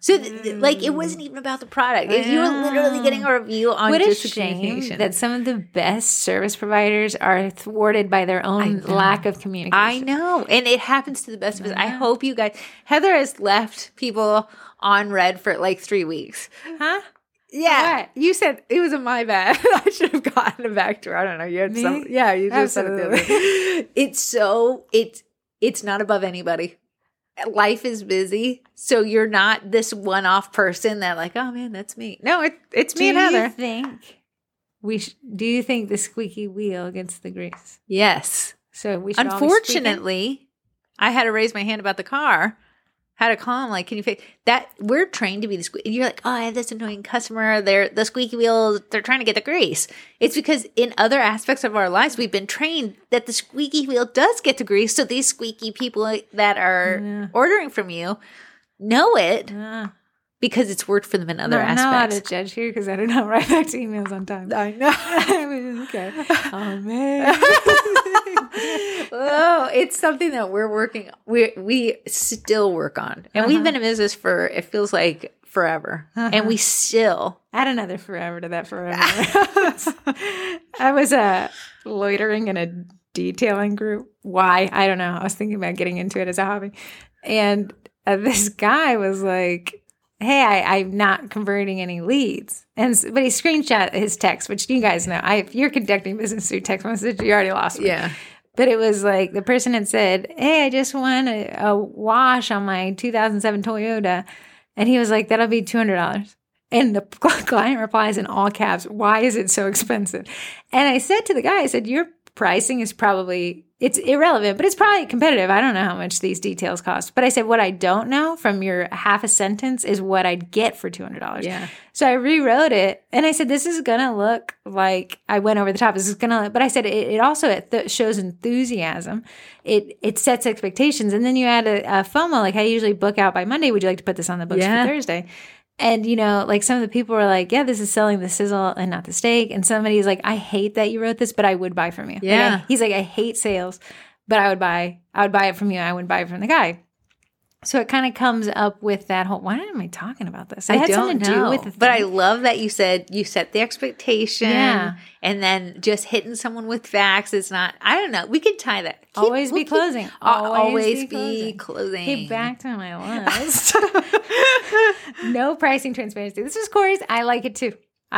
So, like, it wasn't even about the product. You were literally getting a review on what a just the shame communication. that some of the best service providers are thwarted by their own lack of communication. I know. And it happens to the best of us. I hope you guys, Heather has left people on red for like 3 weeks. Huh? Yeah. What? You said it was my bad. I should have gotten it back to her. I don't know. You had Me? some. Yeah, you just said it the other Absolutely. day. It's not above anybody. Life is busy. So you're not this one-off person that like, oh man, that's me. No, it's me and Heather. Do you think the squeaky wheel gets the grease? Yes. So we should Unfortunately, I had to raise my hand about the car. Had to call him, like, can you fix that? We're trained to be the squeaky. You're like, oh, I have this annoying customer. They're the squeaky wheel. They're trying to get the grease. It's because in other aspects of our lives, we've been trained that the squeaky wheel does get the grease. So these squeaky people that are ordering from you know it because it's worked for them in other aspects. I'm not allowed to judge here because I do not write back to emails on time. I know. Okay. Oh man. Oh, it's something that we're working. We still work on, and we've been in business for it feels like forever, and we still add another forever to that forever. I was loitering in a detailing group. Why? I don't know. I was thinking about getting into it as a hobby, and this guy was like, hey, I'm not converting any leads. But he screenshot his text, which you guys know. If you're conducting business through text message, you already lost me. Yeah. But it was like the person had said, hey, I just want a wash on my 2007 Toyota. And he was like, that'll be $200. And the client replies in all caps, why is it so expensive? And I said to the guy, I said, your pricing is probably, it's irrelevant, but it's probably competitive. I don't know how much these details cost. But I said, what I don't know from your half a sentence is what I'd get for $200. Yeah. So I rewrote it and I said, this is going to look like I went over the top. This is going to, but I said, it also shows enthusiasm. It sets expectations. And then you add a FOMO, like I usually book out by Monday. Would you like to put this on the books for Thursday? And, you know, like some of the people were like, yeah, this is selling the sizzle and not the steak. And somebody's like, I hate that you wrote this, but I would buy from you. Yeah. Like he's like, I hate sales, but I would buy it from you. I wouldn't buy it from the guy. So it kind of comes up with that whole, why am I talking about this? I don't know. But I love that you said you set the expectation and then just hitting someone with facts is not, I don't know. We could tie that. Always be closing. Always be closing. Hey, back to my list. No pricing transparency. This is Corey's. I like it too.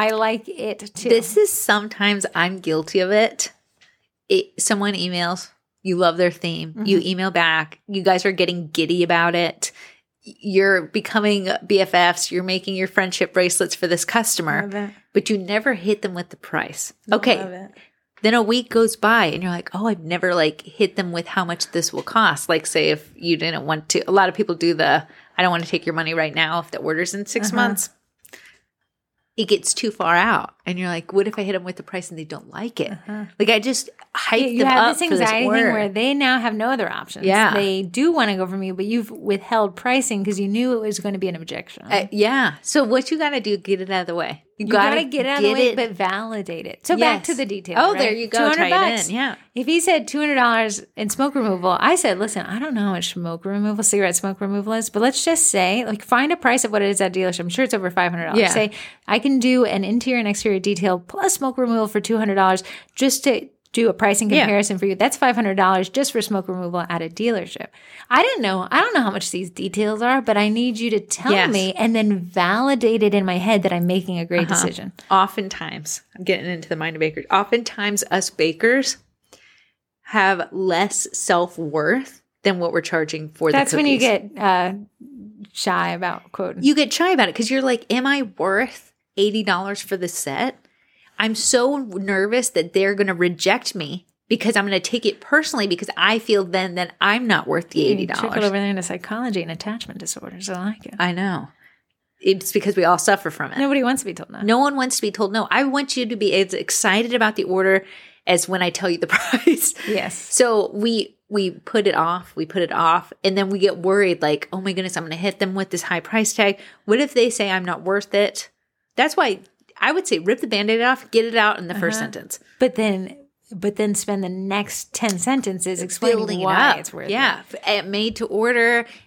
This is sometimes I'm guilty of it. Someone emails. You love their theme. Mm-hmm. You email back. You guys are getting giddy about it. You're becoming BFFs. You're making your friendship bracelets for this customer, but you never hit them with the price. Okay. Then a week goes by and you're like, oh, I've never like hit them with how much this will cost. Like say if you didn't want to, a lot of people do I don't want to take your money right now if the order's in 6 months. It gets too far out. And you're like, what if I hit them with the price and they don't like it? Like I just hype them up for this order. You have this anxiety thing where they now have no other options. Yeah. They do want to go from you, but you've withheld pricing because you knew it was going to be an objection. Yeah. So what you got to do, get it out of the way. You got to get it out of the way, but validate it. So back to the detail. Oh, right? there you go. $200. It in. Yeah. If he said $200 in smoke removal, I said, listen, I don't know how much cigarette smoke removal is, but let's just say, like, find a price of what it is at dealership. I'm sure it's over $500. Yeah. Say, I can do an interior and exterior detail plus smoke removal for $200 just to do a pricing comparison for you. That's $500 just for smoke removal at a dealership. I don't know how much these details are, but I need you to tell me and then validate it in my head that I'm making a great decision. Oftentimes, I'm getting into the mind of bakers. Oftentimes, us bakers have less self-worth than what we're charging for the cookies. That's when you get shy about quoting. You get shy about it because you're like, am I worth $80 for the set? I'm so nervous that they're going to reject me because I'm going to take it personally because I feel then that I'm not worth the $80. Trickle over there into psychology and attachment disorders. I like it. I know. It's because we all suffer from it. Nobody wants to be told no. No one wants to be told no. I want you to be as excited about the order as when I tell you the price. Yes. So we put it off. We put it off. And then we get worried like, oh my goodness, I'm going to hit them with this high price tag. What if they say I'm not worth it? That's why I would say rip the Band-Aid off, get it out in the first sentence. But then spend the next 10 sentences explaining why it's worth it. Yeah. Made to order,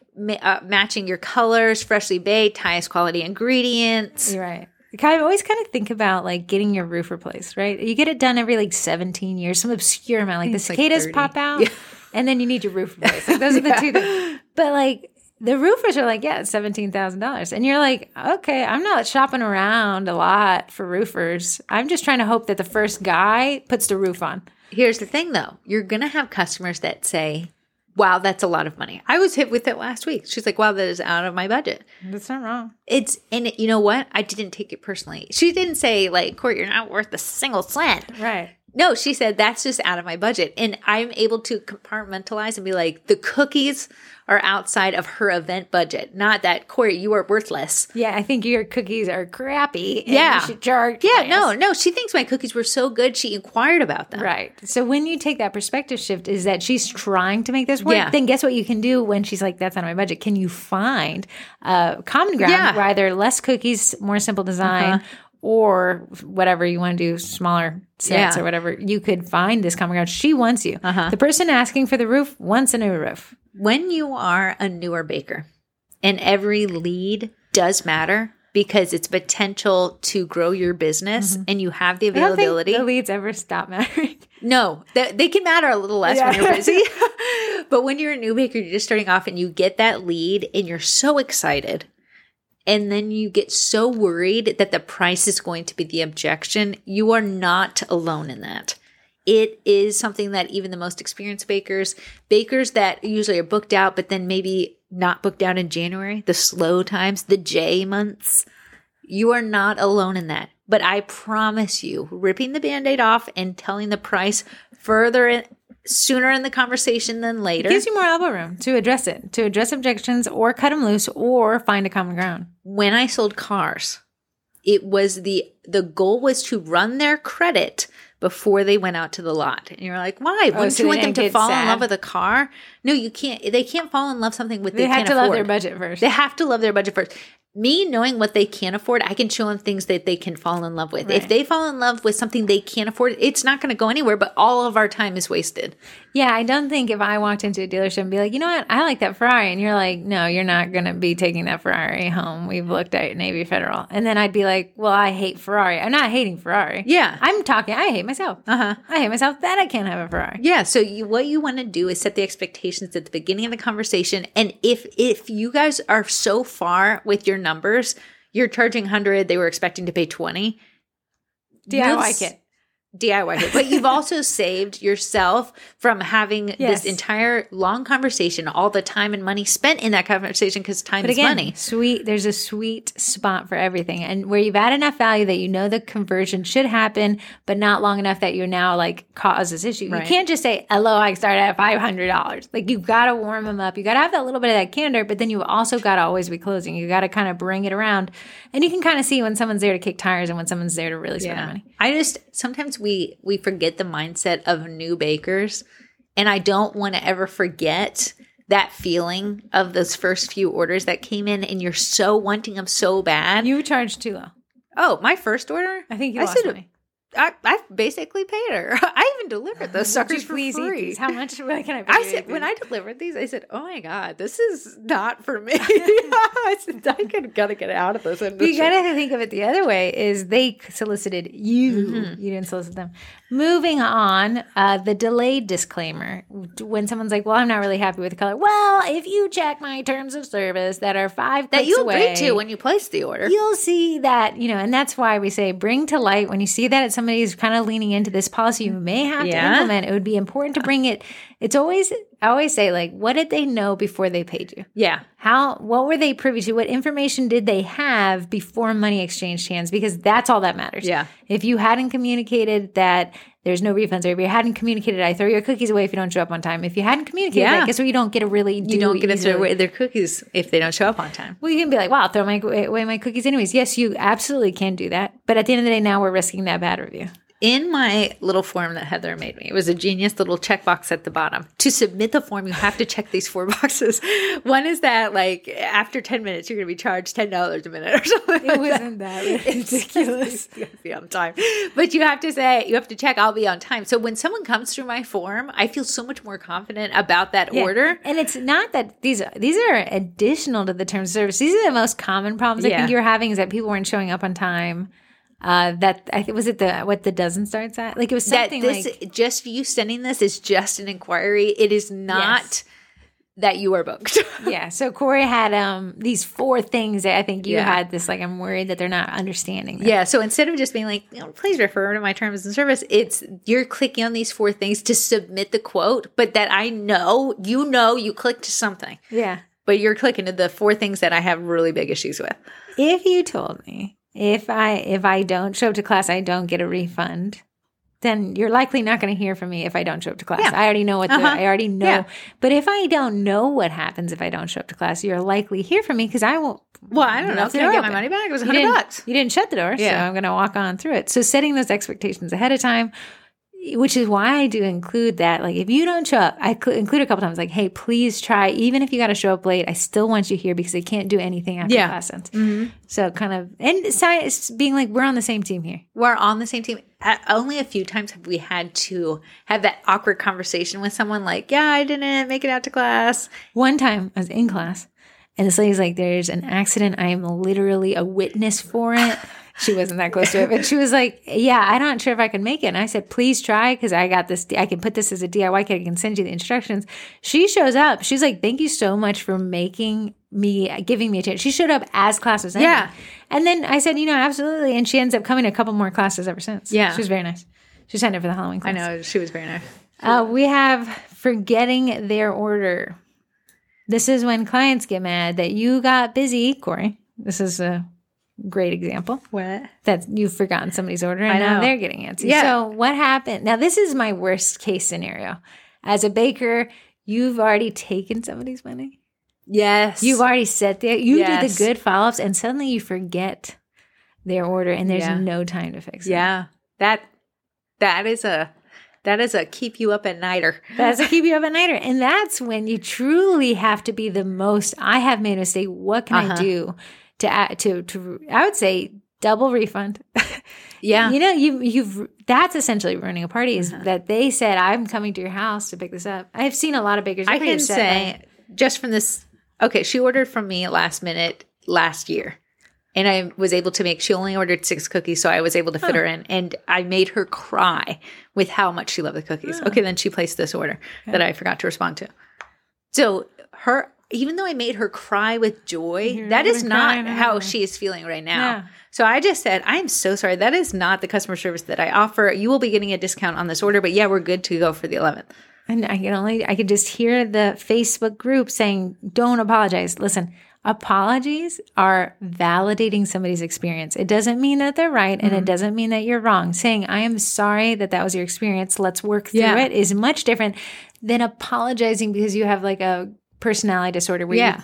matching your colors, freshly baked, highest quality ingredients. You're right. I always kind of think about like getting your roof replaced, right? You get it done every like 17 years, some obscure amount. Like the cicadas pop out, and then you need your roof replaced. Like those are the two things. But like the roofers are like, yeah, it's $17,000, and you're like, okay, I'm not shopping around a lot for roofers. I'm just trying to hope that the first guy puts the roof on. Here's the thing, though. You're gonna have customers that say, wow, that's a lot of money. I was hit with it last week. She's like, wow, that is out of my budget. That's not wrong. And you know what? I didn't take it personally. She didn't say like, Court, you're not worth a single cent. Right. No, she said, that's just out of my budget. And I'm able to compartmentalize and be like, the cookies are outside of her event budget. Not that, Corey, you are worthless. Yeah, I think your cookies are crappy. And Yeah. you should charge. Yeah, less. no. She thinks my cookies were so good, she inquired about them. Right. So when you take that perspective shift is that she's trying to make this work, Yeah. then guess what you can do when she's like, that's not my budget? Can you find common ground Yeah. where either less cookies, more simple design, or whatever you want to do, smaller sets Yeah. or whatever, you could find this common ground. She wants you. The person asking for the roof wants a new roof. When you are a newer baker, and every lead does matter because it's potential to grow your business and you have the I don't availability. think the leads ever stop mattering. No, they can matter a little less when you're busy. But when you're a new baker, you're just starting off and you get that lead and you're so excited. And then you get so worried that the price is going to be the objection. You are not alone in that. It is something that even the most experienced bakers that usually are booked out, but then maybe not booked out in January, the slow times, the J months, you are not alone in that. But I promise you, ripping the Band-Aid off and telling the price sooner in the conversation than later. It gives you more elbow room to address it, to address objections or cut them loose or find a common ground. When I sold cars, it was the goal was to run their credit before they went out to the lot. And you're like, why? Wouldn't so you they want them didn't to get fall in sad? love with a car? No, you can't. They can't fall in love something with They have can't to afford. love their budget first. They have to love their budget first. Me knowing what they can't afford, I can show them things that they can fall in love with. Right. If they fall in love with something they can't afford, it's not going to go anywhere, but all of our time is wasted. Yeah, I don't think if I walked into a dealership and be like, you know what, I like that Ferrari. And you're like, no, you're not going to be taking that Ferrari home. We've looked at Navy Federal. And then I'd be like, well, I hate Ferrari. I'm not hating Ferrari. Yeah. I hate myself. I hate myself that I can't have a Ferrari. Yeah. So what you want to do is set the expectations at the beginning of the conversation. And if you guys are so far with your numbers, you're charging 100, they were expecting to pay 20. DIY kit. DIY kit. But you've also saved yourself from having Yes. this entire long conversation, all the time and money spent in that conversation because time But is again, money. there's a sweet spot for everything. And where you've added enough value that you know the conversion should happen, but not long enough that you're now like cause this issue. Right. You can't just say, hello, I started at $500. Like you've got to warm them up. You got to have that little bit of that candor, but then you also got to always be closing. You got to kind of bring it around. And you can kind of see when someone's there to kick tires and when someone's there to really spend their money. Sometimes we forget the mindset of new bakers, and I don't want to ever forget that feeling of those first few orders that came in and you're so wanting them so bad. You charged too low. Oh, my first order? I think you lost money. I basically paid her. I even delivered those suckers for Please eat free. these. How much can I pay? I said, when I delivered these, I said, oh my God, this is not for me. I said, gotta get out of this industry. You gotta think of it the other way is they solicited you. Mm-hmm. You didn't solicit them. Moving on, the delayed disclaimer. When someone's like, well, I'm not really happy with the color. Well, if you check my terms of service that are 5 clicks that you away, agreed to when you placed the order. you'll see that, and that's why we say bring to light when you see that somebody's kind of leaning into this policy you may have to implement. It would be important to bring it. I always say, like, what did they know before they paid you? Yeah. What were they privy to? What information did they have before money exchanged hands? Because that's all that matters. Yeah. If you hadn't communicated that there's no refunds, or if you hadn't communicated, I throw your cookies away if you don't show up on time. If you hadn't communicated that, guess what? You don't get to really do. You don't get to easily. throw away their cookies if they don't show up on time. Well, you can be like, wow, I'll throw away my cookies anyways. Yes, you absolutely can do that. But at the end of the day, now we're risking that bad review. in my little form that Heather made me, it was a genius little checkbox at the bottom. To submit the form, you have to check these 4 boxes. One is that, like, after 10 minutes, you're going to be charged $10 a minute or something. It wasn't that ridiculous. You have to be on time. But you have to check, I'll be on time. So when someone comes through my form, I feel so much more confident about that order. And it's not that these are additional to the terms of service. These are the most common problems I think you're having, is that people weren't showing up on time. That I think, was it the dozen starts at? Like, it was something like, just you sending this is just an inquiry. It is not that you are booked. Yeah. So Corey had these 4 things that I think you had this, like, I'm worried that they're not understanding them. Yeah. So instead of just being like, please refer to my terms of service, it's you're clicking on these 4 things to submit the quote, but that I know, you clicked something. Yeah. But you're clicking to the 4 things that I have really big issues with. If you told me, if I don't show up to class, I don't get a refund, then you're likely not going to hear from me if I don't show up to class. Yeah. I already know I already know. Yeah. But if I don't know what happens if I don't show up to class, you're likely to hear from me because I won't. Well, I don't know. Can I get my money back? It was $100. You didn't shut the door, so I'm going to walk on through it. So setting those expectations ahead of time, which is why I do include that. Like, if you don't show up, I include a couple times, like, hey, please try. Even if you got to show up late, I still want you here because I can't do anything after class ends. Mm-hmm. So kind of, and science being like, we're on the same team here. We're on the same team. Only a few times have we had to have that awkward conversation with someone like, yeah, I didn't make it out to class. One time I was in class and this lady's like, there's an accident. I am literally a witness for it. She wasn't that close to it, but she was like, yeah, I'm not sure if I can make it. And I said, please try, because I got this. I can put this as a DIY kit. I can send you the instructions. She shows up. She's like, thank you so much for giving me a chance. She showed up as class was ending. Yeah. And then I said, absolutely. And she ends up coming to a couple more classes ever since. Yeah. She was very nice. She signed up for the Halloween class. I know. She was very nice. We have forgetting their order. This is when clients get mad that you got busy, Corey. This is a great example. What? That you've forgotten somebody's order and now they're getting antsy. Yeah. So what happened? Now, this is my worst case scenario. As a baker, you've already taken somebody's money. Yes. You've already set there. You do the good follow-ups and suddenly you forget their order and there's no time to fix it. Yeah. That is a keep you up at nighter. That's a keep you up at nighter. And that's when you truly have to be the most, I have made a mistake. What can I do to I would say double refund. Yeah. You've that's essentially ruining a party, is that they said, I'm coming to your house to pick this up. I've seen a lot of bakers. I can say just from this, okay, she ordered from me last minute last year. And I was able to she only ordered 6 cookies, so I was able to fit her in. And I made her cry with how much she loved the cookies. Okay, then she placed this order that I forgot to respond to. So even though I made her cry with joy, that is not how she is feeling right now. Yeah. So I just said, I'm so sorry. That is not the customer service that I offer. You will be getting a discount on this order, but yeah, we're good to go for the 11th. And I could just hear the Facebook group saying, don't apologize. Listen, apologies are validating somebody's experience. It doesn't mean that they're right, and it doesn't mean that you're wrong. Saying, I am sorry that was your experience, let's work through it, is much different than apologizing because you have like a personality disorder where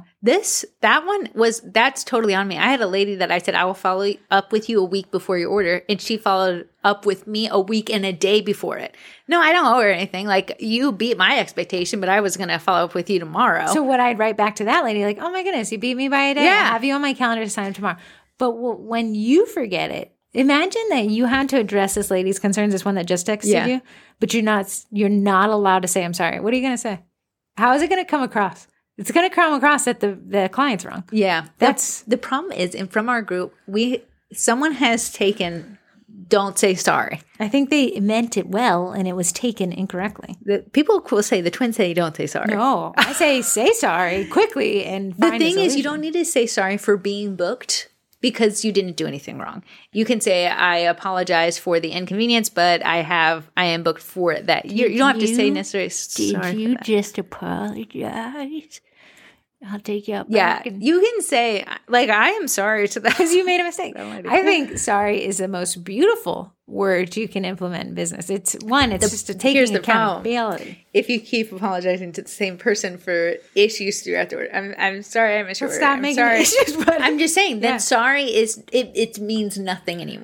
that's totally on me. I had a lady that I said, I will follow up with you a week before your order, and she followed up with me a week and a day before it. No, I don't owe her anything. Like, you beat my expectation, but I was going to follow up with you tomorrow. So what I'd write back to that lady, like, oh my goodness, you beat me by a day. I have you on my calendar to sign up tomorrow. But when you forget it, imagine that you had to address this lady's concerns, this one that just texted you, but you're not allowed to say, I'm sorry. What are you going to say? How is it going to come across? It's going to come across that the client's wrong. Yeah. That's the problem is, and from our group, someone has taken, don't say sorry. I think they meant it well and it was taken incorrectly. People will say, the twins say, don't say sorry. No, I say sorry quickly. And the thing is, you don't need to say sorry for being booked, because you didn't do anything wrong. You can say, I apologize for the inconvenience, but I am booked for that. You don't have to say necessarily sorry. Did you just apologize? I'll take you up. Yeah, you can say, like, I am sorry to that. Because you made a mistake. I think sorry is the most beautiful word you can implement in business. It's just taking accountability. Problem. If you keep apologizing to the same person for issues throughout the word, I'm sorry, I missed your word. Stop making issues. But I'm just saying that sorry it means nothing anymore.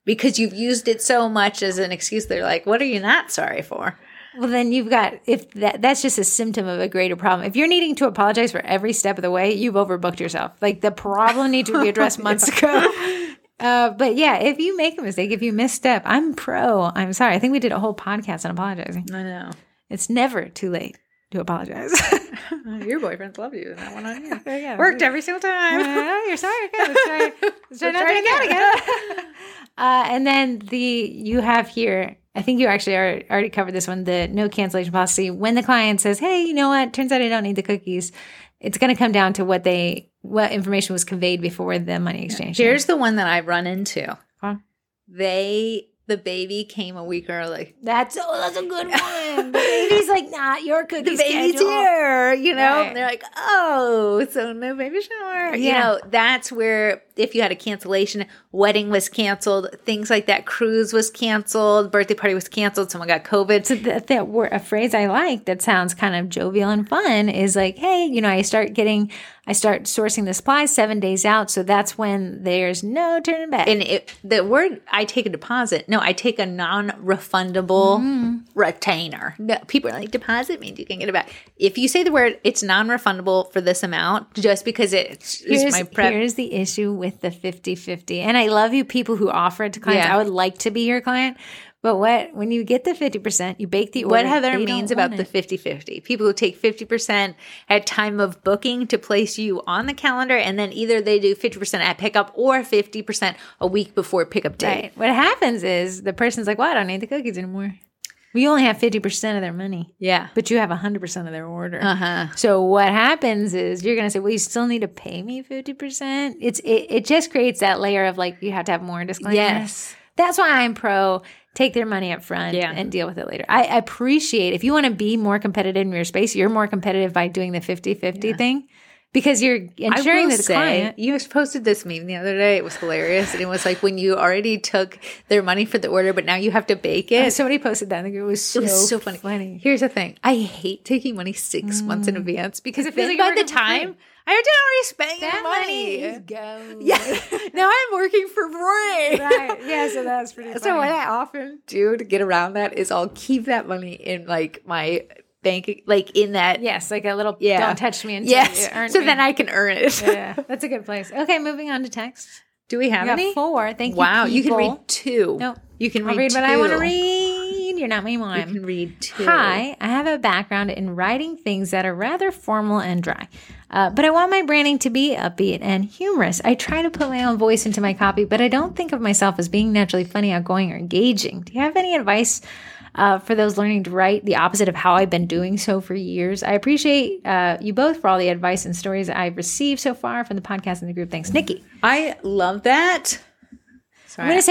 because you've used it so much as an excuse. They're like, what are you not sorry for? Well, then you've got, if that's just a symptom of a greater problem. If you're needing to apologize for every step of the way, you've overbooked yourself. Like the problem needs to be addressed months ago. But yeah, if you make a mistake, if you misstep, I'm sorry. I think we did a whole podcast on apologizing. I know. It's never too late to apologize. Your boyfriends love you. And that one on you. Yeah. Worked every single time. You're sorry. Okay, let's try not doing that again. And then you have here, I think you actually already covered this one, the no cancellation policy. When the client says, hey, you know what? Turns out I don't need the cookies. It's going to come down to what information was conveyed before the money exchange. Here's the one that I run into. Huh? The baby came a week early. That's a good one. The baby's like, not your cookie The baby's schedule. here, you know? Right. And they're like, oh, so no baby shower. You know, that's where if you had a cancellation, wedding was canceled, things like that, cruise was canceled, birthday party was canceled, someone got COVID. So a phrase I like that sounds kind of jovial and fun is like, hey, you know, I start sourcing the supplies 7 days out. So that's when there's no turning back. And the word, I take a deposit. No, I take a non-refundable retainer. No, people are like, deposit means you can get it back. If you say the word, it's non-refundable for this amount, just because it's my prep. Here's the issue with the 50-50. And I love you people who offer it to clients. Yeah. I would like to be your client. But when you get the 50%, you bake the order. What Heather means about the 50-50. People who take 50% at time of booking to place you on the calendar, and then either they do 50% at pickup or 50% a week before pickup date. Right. What happens is the person's like, well, I don't need the cookies anymore. We only have 50% of their money. Yeah. But you have 100% of their order. Uh-huh. So what happens is you're going to say, well, you still need to pay me 50%. It just creates that layer of like, you have to have more disclaimers. Yes. That's why I'm pro take their money up front and deal with it later. I appreciate if you want to be more competitive in your space, you're more competitive by doing the 50-50 thing. Because you're ensuring that the client. You posted this meme the other day. It was hilarious. And it was like when you already took their money for the order, but now you have to bake it. Somebody posted that. I think it was so funny. Here's the thing. I hate taking money 6 months in advance because it feels like by the time I already spent that money. Go. Yeah. Now I'm working for free. Right. Yeah, so that's pretty funny. So what I often do to get around that is I'll keep that money in like my bank, like in that. Yes, like a little don't touch me until you earn so me. Then I can earn it. Yeah, that's a good place. Okay, moving on to text. Do we have any? 4. Thank you. Wow, you can people. read 2. No, you can I'll read what I want to read. You're not my mom. You can read 2. Hi, I have a background in writing things that are rather formal and dry, but I want my branding to be upbeat and humorous. I try to put my own voice into my copy, but I don't think of myself as being naturally funny, outgoing, or engaging. Do you have any advice for those learning to write the opposite of how I've been doing so for years? I appreciate you both for all the advice and stories I've received so far from the podcast and the group. Thanks, Nikki. I love that. Sorry. I'm going to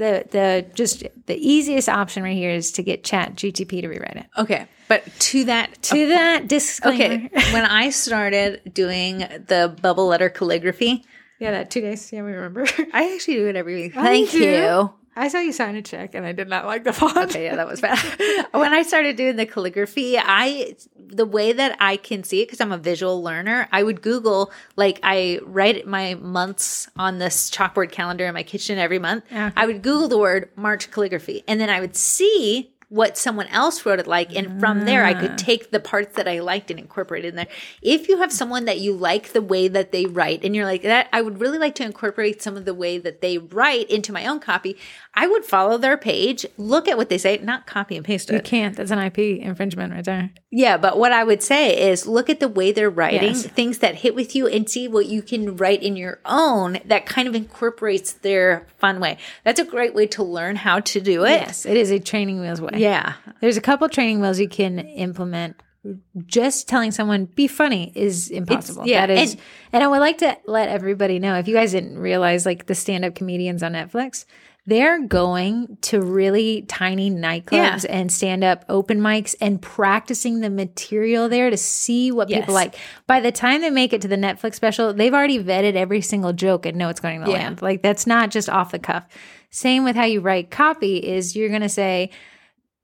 say the easiest option right here is to get ChatGPT to rewrite it. Okay, but to that disclaimer. Okay, when I started doing the bubble letter calligraphy, that 2 days. Yeah, we remember. I actually do it every week. Oh, Thank you. I saw you sign a check, and I did not like the font. Okay, yeah, that was bad. When I started doing the calligraphy, the way that I can see it, because I'm a visual learner, I would Google, like I write my months on this chalkboard calendar in my kitchen every month. Okay. I would Google the word March calligraphy, and then I would see what someone else wrote it like, and from there I could take the parts that I liked and incorporate it in there. If you have someone that you like the way that they write, and you're like, that I would really like to incorporate some of the way that they write into my own copy, I would follow their page, look at what they say, not copy and paste it. You can't. That's an IP infringement right there. Yeah, but what I would say is look at the way they're writing, things that hit with you, and see what you can write in your own that kind of incorporates their fun way. That's a great way to learn how to do it. Yes, it is a training wheels way. Yeah. There's a couple training wheels you can implement. Just telling someone, be funny, is impossible. And I would like to let everybody know, if you guys didn't realize, like the stand-up comedians on Netflix, they're going to really tiny nightclubs and stand-up open mics and practicing the material there to see what people like. By the time they make it to the Netflix special, they've already vetted every single joke and know it's going to land. Like, that's not just off the cuff. Same with how you write copy is you're going to say,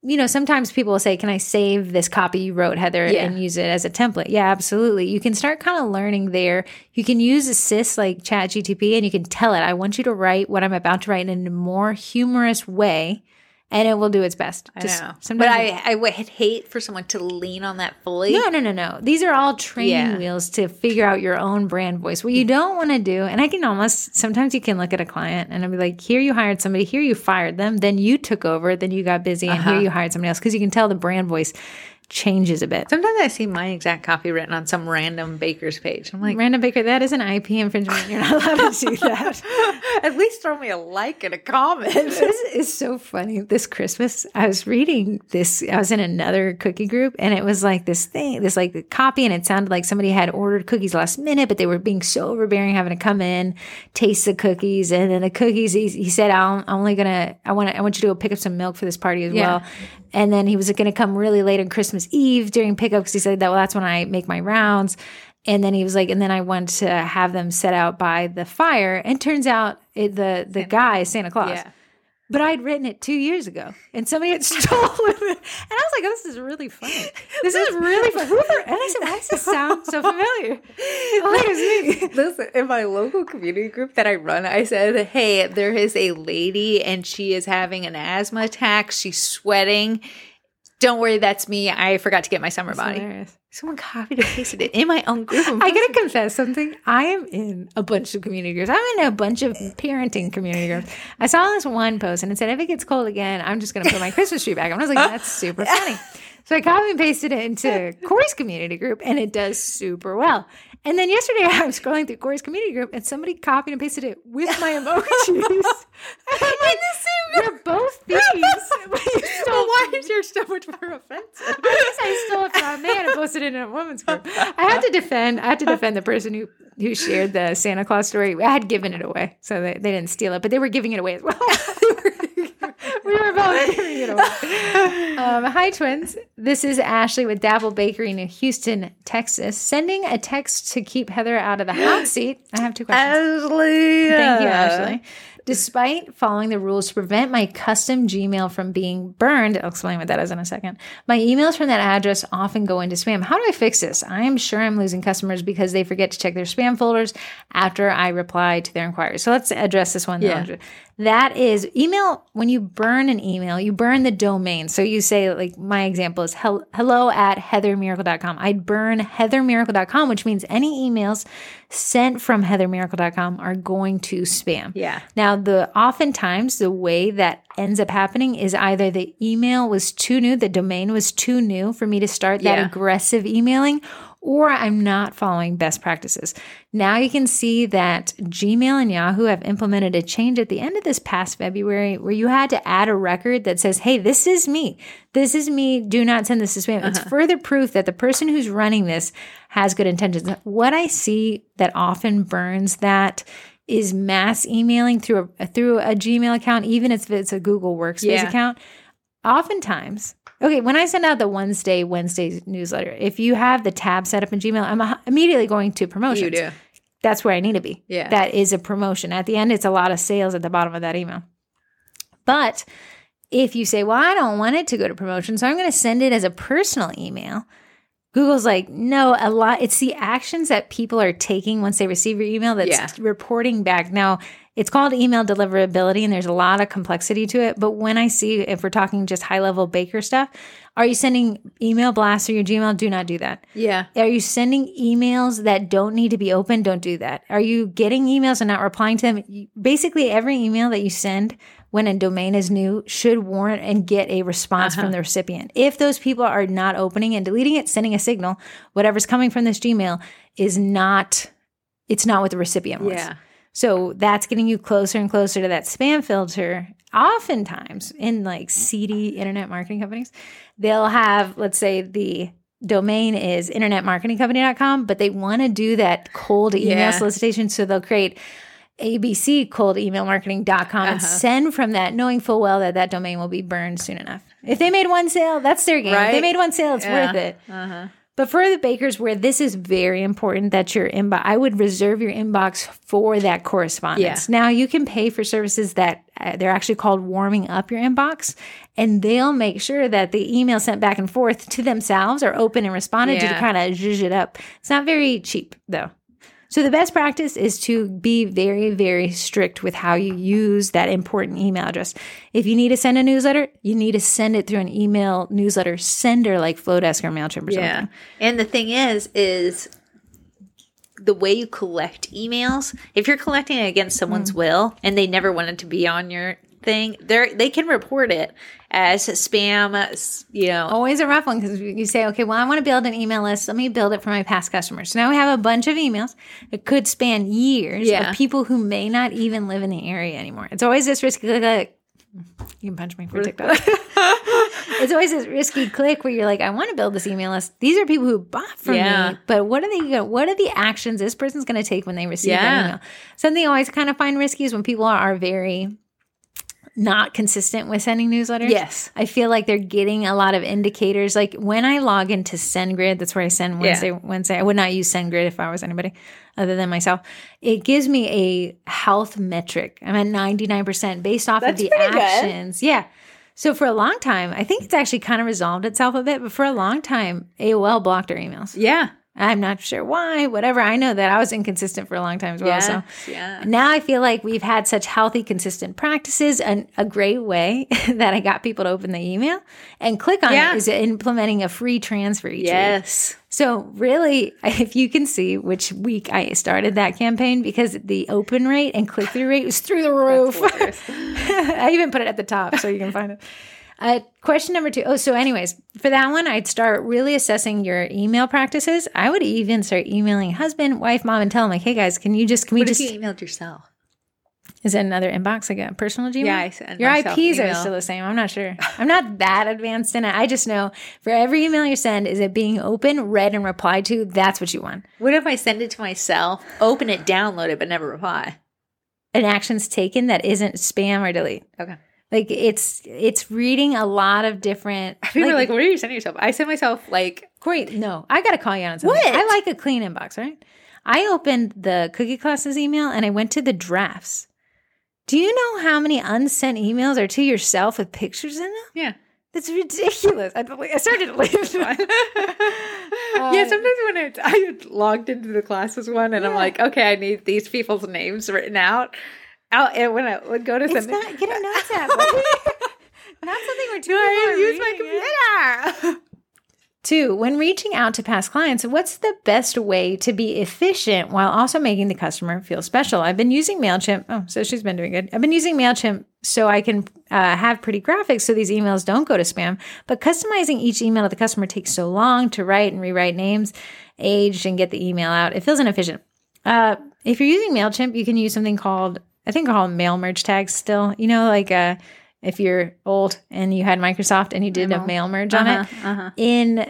sometimes people will say, can I save this copy you wrote, Heather, and use it as a template? Yeah, absolutely. You can start kind of learning there. You can use assist like ChatGTP, and you can tell it, I want you to write what I'm about to write in a more humorous way, and it will do its best. I know. But I would hate for someone to lean on that fully. No. These are all training wheels to figure out your own brand voice. What you don't want to do, and I can sometimes you can look at a client and I'll be like, here you hired somebody, here you fired them, then you took over, then you got busy, and here you hired somebody else. Because you can tell the brand voice changes a bit. Sometimes I see my exact copy written on some random baker's page. I'm like, random baker, that is an IP infringement. You're not allowed to do that. At least throw me a like and a comment. This is so funny. This Christmas, I was reading this. I was in another cookie group, and it was like this like copy, and it sounded like somebody had ordered cookies last minute, but they were being so overbearing, having to come in, taste the cookies, and then the cookies. He said, I want you to go pick up some milk for this party as well. And then he was going to come really late on Christmas Eve during pickup because he said that, well, that's when I make my rounds. And then he was like, and then I want to have them set out by the fire. And turns out the guy is Santa Claus. Yeah. But I'd written it 2 years ago, and somebody had stolen it. And I was like, oh, this is really funny. This is really fun. And I said, why does this sound so familiar? Listen, in my local community group that I run, I said, hey, there is a lady, and she is having an asthma attack. She's sweating. Don't worry, that's me. I forgot to get my summer body. Hilarious. Someone copied and pasted it in my own group. I gotta confess something. I am in a bunch of community groups. I'm in a bunch of parenting community groups. I saw this one post, and it said, if it gets cold again, I'm just gonna put my Christmas tree back. I was like, that's super funny. So I copied and pasted it into Corey's community group, and it does super well. And then yesterday I was scrolling through Corey's community group, and somebody copied and pasted it with my emojis. In the same group. We're both thieves. Why is yours so much more offensive? I guess I stole it from a man and posted it in a woman's group. I had to defend the person who shared the Santa Claus story. I had given it away, so they didn't steal it, but they were giving it away as well. We were both giving it away. Hi, twins. This is Ashley with Dabble Bakery in Houston, Texas. Sending a text to keep Heather out of the hot seat. I have 2 questions. Ashley. Thank you, Ashley. Despite following the rules to prevent my custom Gmail from being burned, I'll explain what that is in a second, my emails from that address often go into spam. How do I fix this? I am sure I'm losing customers because they forget to check their spam folders after I reply to their inquiries. So let's address this one. Yeah. That is email. When you burn an email, you burn the domain. So you say, like my example is hello@heathermiracle.com. I'd burn heathermiracle.com, which means any emails sent from heathermiracle.com are going to spam. Yeah. Now, oftentimes the way that ends up happening is either the email was too new, the domain was too new for me to start that aggressive emailing, or I'm not following best practices. Now you can see that Gmail and Yahoo have implemented a change at the end of this past February where you had to add a record that says, hey, this is me. This is me. Do not send this to spam. It's further proof that the person who's running this has good intentions. What I see that often burns that is mass emailing through a Gmail account, even if it's a Google Workspace account. Oftentimes, okay, when I send out the Wednesdays newsletter, if you have the tab set up in Gmail, I'm immediately going to promotions. You do. That's where I need to be. Yeah. That is a promotion. At the end, it's a lot of sales at the bottom of that email. But if you say, well, I don't want it to go to promotion, so I'm going to send it as a personal email, Google's like, no, it's the actions that people are taking once they receive your email that's reporting back. Now, it's called email deliverability, and there's a lot of complexity to it. But when I see, if we're talking just high-level baker stuff, are you sending email blasts through your Gmail? Do not do that. Yeah. Are you sending emails that don't need to be opened? Don't do that. Are you getting emails and not replying to them? Basically, every email that you send when a domain is new should warrant and get a response from the recipient. If those people are not opening and deleting it, sending a signal, whatever's coming from this Gmail it's not what the recipient wants. Yeah. So that's getting you closer and closer to that spam filter. Oftentimes in like seedy internet marketing companies, they'll have, let's say the domain is internetmarketingcompany.com, but they want to do that cold email solicitation. So they'll create abccoldemailmarketing.com and send from that, knowing full well that domain will be burned soon enough. If they made one sale, that's their game. Right? If they made one sale, it's worth it. But for the bakers where this is very important that your inbox, I would reserve your inbox for that correspondence. Yeah. Now you can pay for services that they're actually called warming up your inbox, and they'll make sure that the email sent back and forth to themselves are open and responded to kind of zhuzh it up. It's not very cheap though. So the best practice is to be very, very strict with how you use that important email address. If you need to send a newsletter, you need to send it through an email newsletter sender like Flowdesk or MailChimp or something. And the thing is the way you collect emails, if you're collecting it against someone's will and they never wanted to be on your thing, they can report it as spam, you know. Always a rough one because you say, okay, well, I want to build an email list. Let me build it for my past customers. So now we have a bunch of emails. It could span years of people who may not even live in the area anymore. It's always this risky, like, you can punch me for TikTok. It's always this risky click where you're like, I want to build this email list. These are people who bought from me, but what are the actions this person's going to take when they receive that email? Something I always kind of find risky is when people are very not consistent with sending newsletters. Yes. I feel like they're getting a lot of indicators. Like when I log into SendGrid, that's where I send Wednesday. I would not use SendGrid if I was anybody other than myself. It gives me a health metric. I'm at 99% based off of the actions. Good. Yeah. So for a long time, I think it's actually kind of resolved itself a bit, but for a long time, AOL blocked our emails. Yeah. I'm not sure why, whatever. I know that I was inconsistent for a long time as well. So now I feel like we've had such healthy, consistent practices, and a great way that I got people to open the email and click on it is implementing a free transfer each week. So really, if you can see which week I started that campaign, because the open rate and click-through rate was through the roof. I even put it at the top so you can find it. Question number 2. So anyways, for that one, I'd start really assessing your email practices. I would even start emailing husband, wife, mom, and tell them like, hey guys, can we just if you emailed yourself? Is it another inbox, like a personal Gmail? Yeah, I send your myself IPs email. are still the same. I'm not sure. I'm not that advanced in it. I just know for every email you send, is it being open, read, and replied to? That's what you want. What if I send it to myself, open it, download it, but never reply? An action's taken that isn't spam or delete. Okay. Like it's reading a lot of different. People are like, what are you sending yourself? I send myself like, Corey, no, I got to call you on something. What? I like a clean inbox, right? I opened the Cookie Classes email and I went to the drafts. Do you know how many unsent emails are to yourself with pictures in them? Yeah. That's ridiculous. I started to leave. Yeah, sometimes when I logged into the classes one and I'm like, okay, I need these people's names written out. And when I would go to It's something, not, get a notes app. Not something we're doing. I use my computer. 2, when reaching out to past clients, what's the best way to be efficient while also making the customer feel special? I've been using MailChimp. Oh, so she's been doing good. I've been using MailChimp so I can have pretty graphics so these emails don't go to spam. But customizing each email to the customer takes so long to write and rewrite names, age, and get the email out. It feels inefficient. If you're using MailChimp, you can use something called mail merge tags still. You know, like if you're old and you had Microsoft and you did a mail merge on it.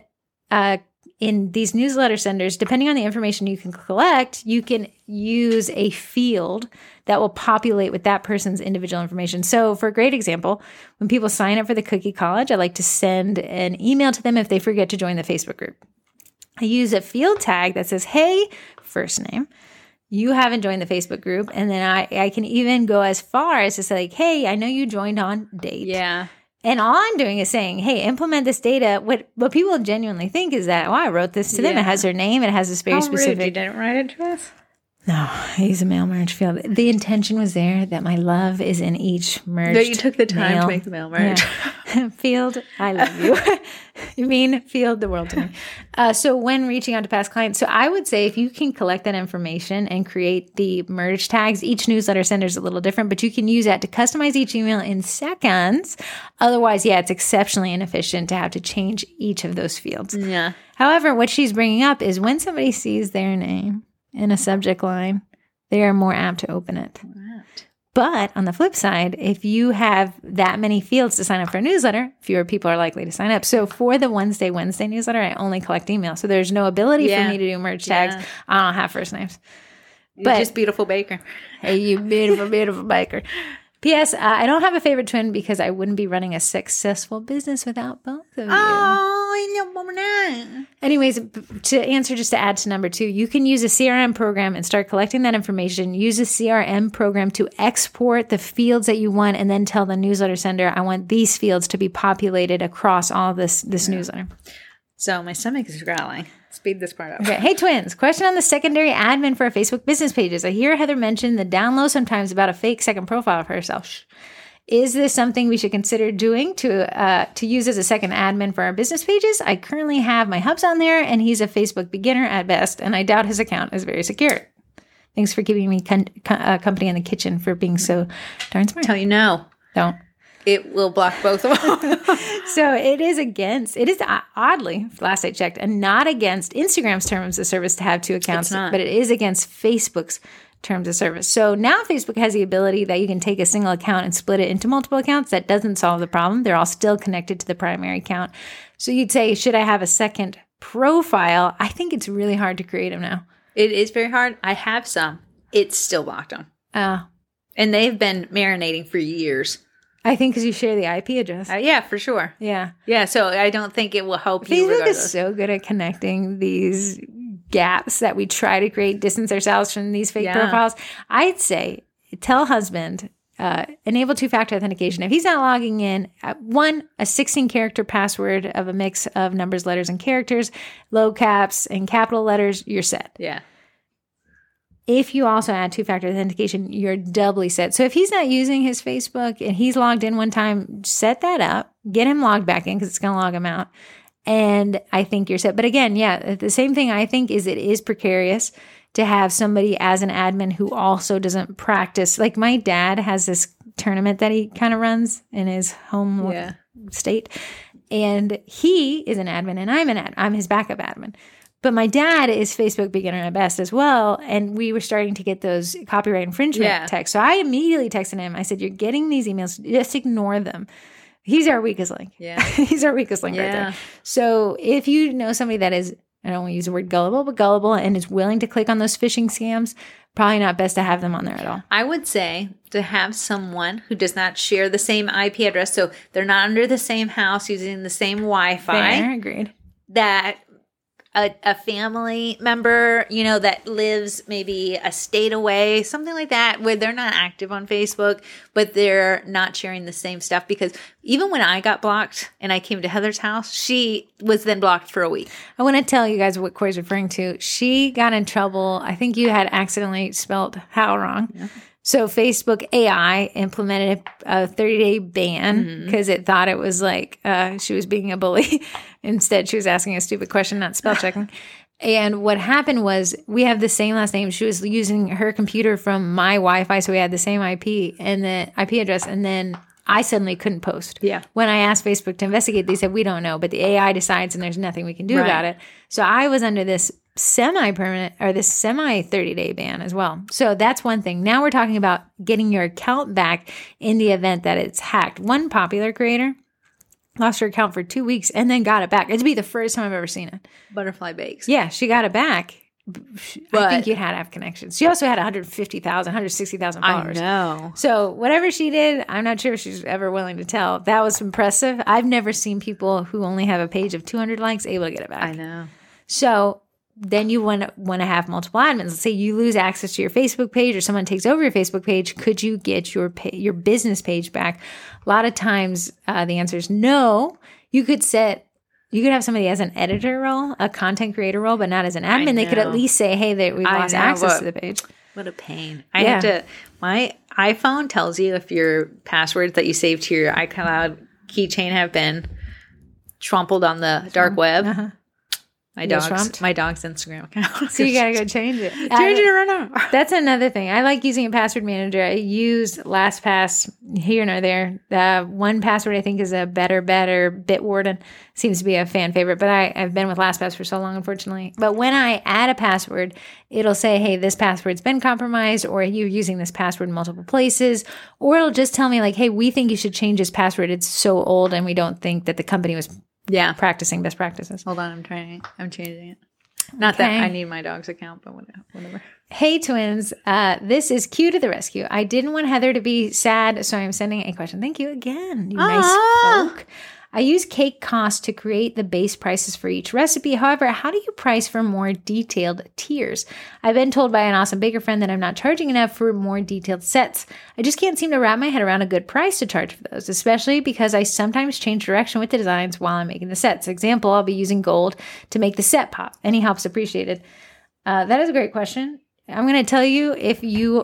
In these newsletter senders, depending on the information you can collect, you can use a field that will populate with that person's individual information. So for a great example, when people sign up for the Cookie College, I like to send an email to them if they forget to join the Facebook group. I use a field tag that says, hey, first name, you haven't joined the Facebook group. And then I can even go as far as to say, like, hey, I know you joined on date. Yeah. And all I'm doing is saying, hey, implement this data. What people genuinely think is that, I wrote this to them. It has their name. It has this very specific. Rude. You didn't write it to us? No, I use a mail merge field. The intention was there that my love is in each merge. No, you took the time to make the mail merge. Yeah. Field, I love you. You mean field the world to me. So when reaching out to past clients, so I would say if you can collect that information and create the merge tags, each newsletter sender is a little different, but you can use that to customize each email in seconds. Otherwise, it's exceptionally inefficient to have to change each of those fields. Yeah. However, what she's bringing up is when somebody sees their name in a subject line, they are more apt to open it. Right. But on the flip side, if you have that many fields to sign up for a newsletter, fewer people are likely to sign up. So for the Wednesday newsletter, I only collect email. So there's no ability for me to do merge tags. I don't have first names. You're just beautiful baker. Hey, you beautiful, beautiful baker. P.S. I don't have a favorite twin because I wouldn't be running a successful business without both of you. Oh, I know, Mama. Anyways, just to add to number 2, you can use a CRM program and start collecting that information. Use a CRM program to export the fields that you want and then tell the newsletter sender, I want these fields to be populated across all this newsletter. So my stomach is growling. Speed this part up. Okay. Hey, twins. Question on the secondary admin for our Facebook business pages. I hear Heather mention the down low sometimes about a fake second profile of herself. Is this something we should consider doing to use as a second admin for our business pages? I currently have my hubs on there, and he's a Facebook beginner at best, and I doubt his account is very secure. Thanks for keeping me company in the kitchen for being so darn smart. Tell you no. Don't. It will block both of them. So it is oddly, last I checked, and not against Instagram's terms of service to have 2 accounts, but it is against Facebook's terms of service. So now Facebook has the ability that you can take a single account and split it into multiple accounts. That doesn't solve the problem. They're all still connected to the primary account. So you'd say, should I have a second profile? I think it's really hard to create them now. It is very hard. I have some. It's still blocked them. And they've been marinating for years. I think because you share the IP address. Yeah, for sure. Yeah. Yeah, so I don't think it will help you Facebook regardless. is so good at connecting these gaps that we try to create, distance ourselves from these fake profiles. I'd say tell husband, enable 2-factor authentication. If he's not logging in, a 16-character password of a mix of numbers, letters, and characters, low caps and capital letters, you're set. Yeah. If you also add 2-factor authentication, you're doubly set. So if he's not using his Facebook and he's logged in one time, set that up, get him logged back in because it's going to log him out. And I think you're set. But again, the same thing I think is it is precarious to have somebody as an admin who also doesn't practice. Like my dad has this tournament that he kind of runs in his home state. And he is an admin and I'm his backup admin. But my dad is Facebook beginner at best as well. And we were starting to get those copyright infringement texts. So I immediately texted him. I said, you're getting these emails. Just ignore them. He's our weakest link. Yeah. He's our weakest link right there. So if you know somebody that is, I don't want to use the word gullible, but gullible and is willing to click on those phishing scams, probably not best to have them on there at all. I would say to have someone who does not share the same IP address. So they're not under the same house using the same Wi-Fi. Fair, agreed. That a family member, that lives maybe a state away, something like that, where they're not active on Facebook, but they're not sharing the same stuff. Because even when I got blocked and I came to Heather's house, she was then blocked for a week. I want to tell you guys what Corey's referring to. She got in trouble. I think you had accidentally spelled how wrong. Yeah. So Facebook AI implemented a 30-day ban because it thought it was like she was being a bully. Instead, she was asking a stupid question, not spell checking. And what happened was we have the same last name. She was using her computer from my Wi-Fi, so we had the same IP and the IP address. And then I suddenly couldn't post. Yeah. When I asked Facebook to investigate, they said, we don't know, but the AI decides and there's nothing we can do about it. So I was under this semi-permanent or this semi-30-day ban as well. So that's one thing. Now we're talking about getting your account back in the event that it's hacked. One popular creator lost her account for 2 weeks and then got it back. It'd be the first time I've ever seen it. Butterfly Bakes. Yeah, she got it back. But I think you had to have connections. She also had 150,000, 160,000 followers. I know. So whatever she did, I'm not sure if she's ever willing to tell. That was impressive. I've never seen people who only have a page of 200 likes able to get it back. I know. So then you want to have multiple admins. Let's say you lose access to your Facebook page or someone takes over your Facebook page. Could you get your business page back? A lot of times the answer is no. You could have somebody as an editor role, a content creator role, but not as an admin. They could at least say, hey, we lost access to the page. What a pain. I have to, my iPhone tells you if your passwords that you saved to your iCloud keychain have been trampled on the dark web. Uh-huh. My dog's Instagram account. So you got to go change it. Change it right now. That's another thing. I like using a password manager. I use LastPass here nor there. 1Password I think is a better. Bitwarden seems to be a fan favorite, but I've been with LastPass for so long, unfortunately. But when I add a password, it'll say, hey, this password's been compromised, or you're using this password in multiple places, or it'll just tell me like, hey, we think you should change this password. It's so old and we don't think that the company was practicing best practices. Hold on, I'm changing it. Not that Okay. I need my dog's account, but whatever. Hey, twins. This is Q to the rescue. I didn't want Heather to be sad, so I'm sending a question. Thank you again, you nice folk. I use Cake Cost to create the base prices for each recipe. However, how do you price for more detailed tiers? I've been told by an awesome baker friend that I'm not charging enough for more detailed sets. I just can't seem to wrap my head around a good price to charge for those, especially because I sometimes change direction with the designs while I'm making the sets. Example, I'll be using gold to make the set pop. Any help's appreciated. That is a great question. I'm going to tell you, if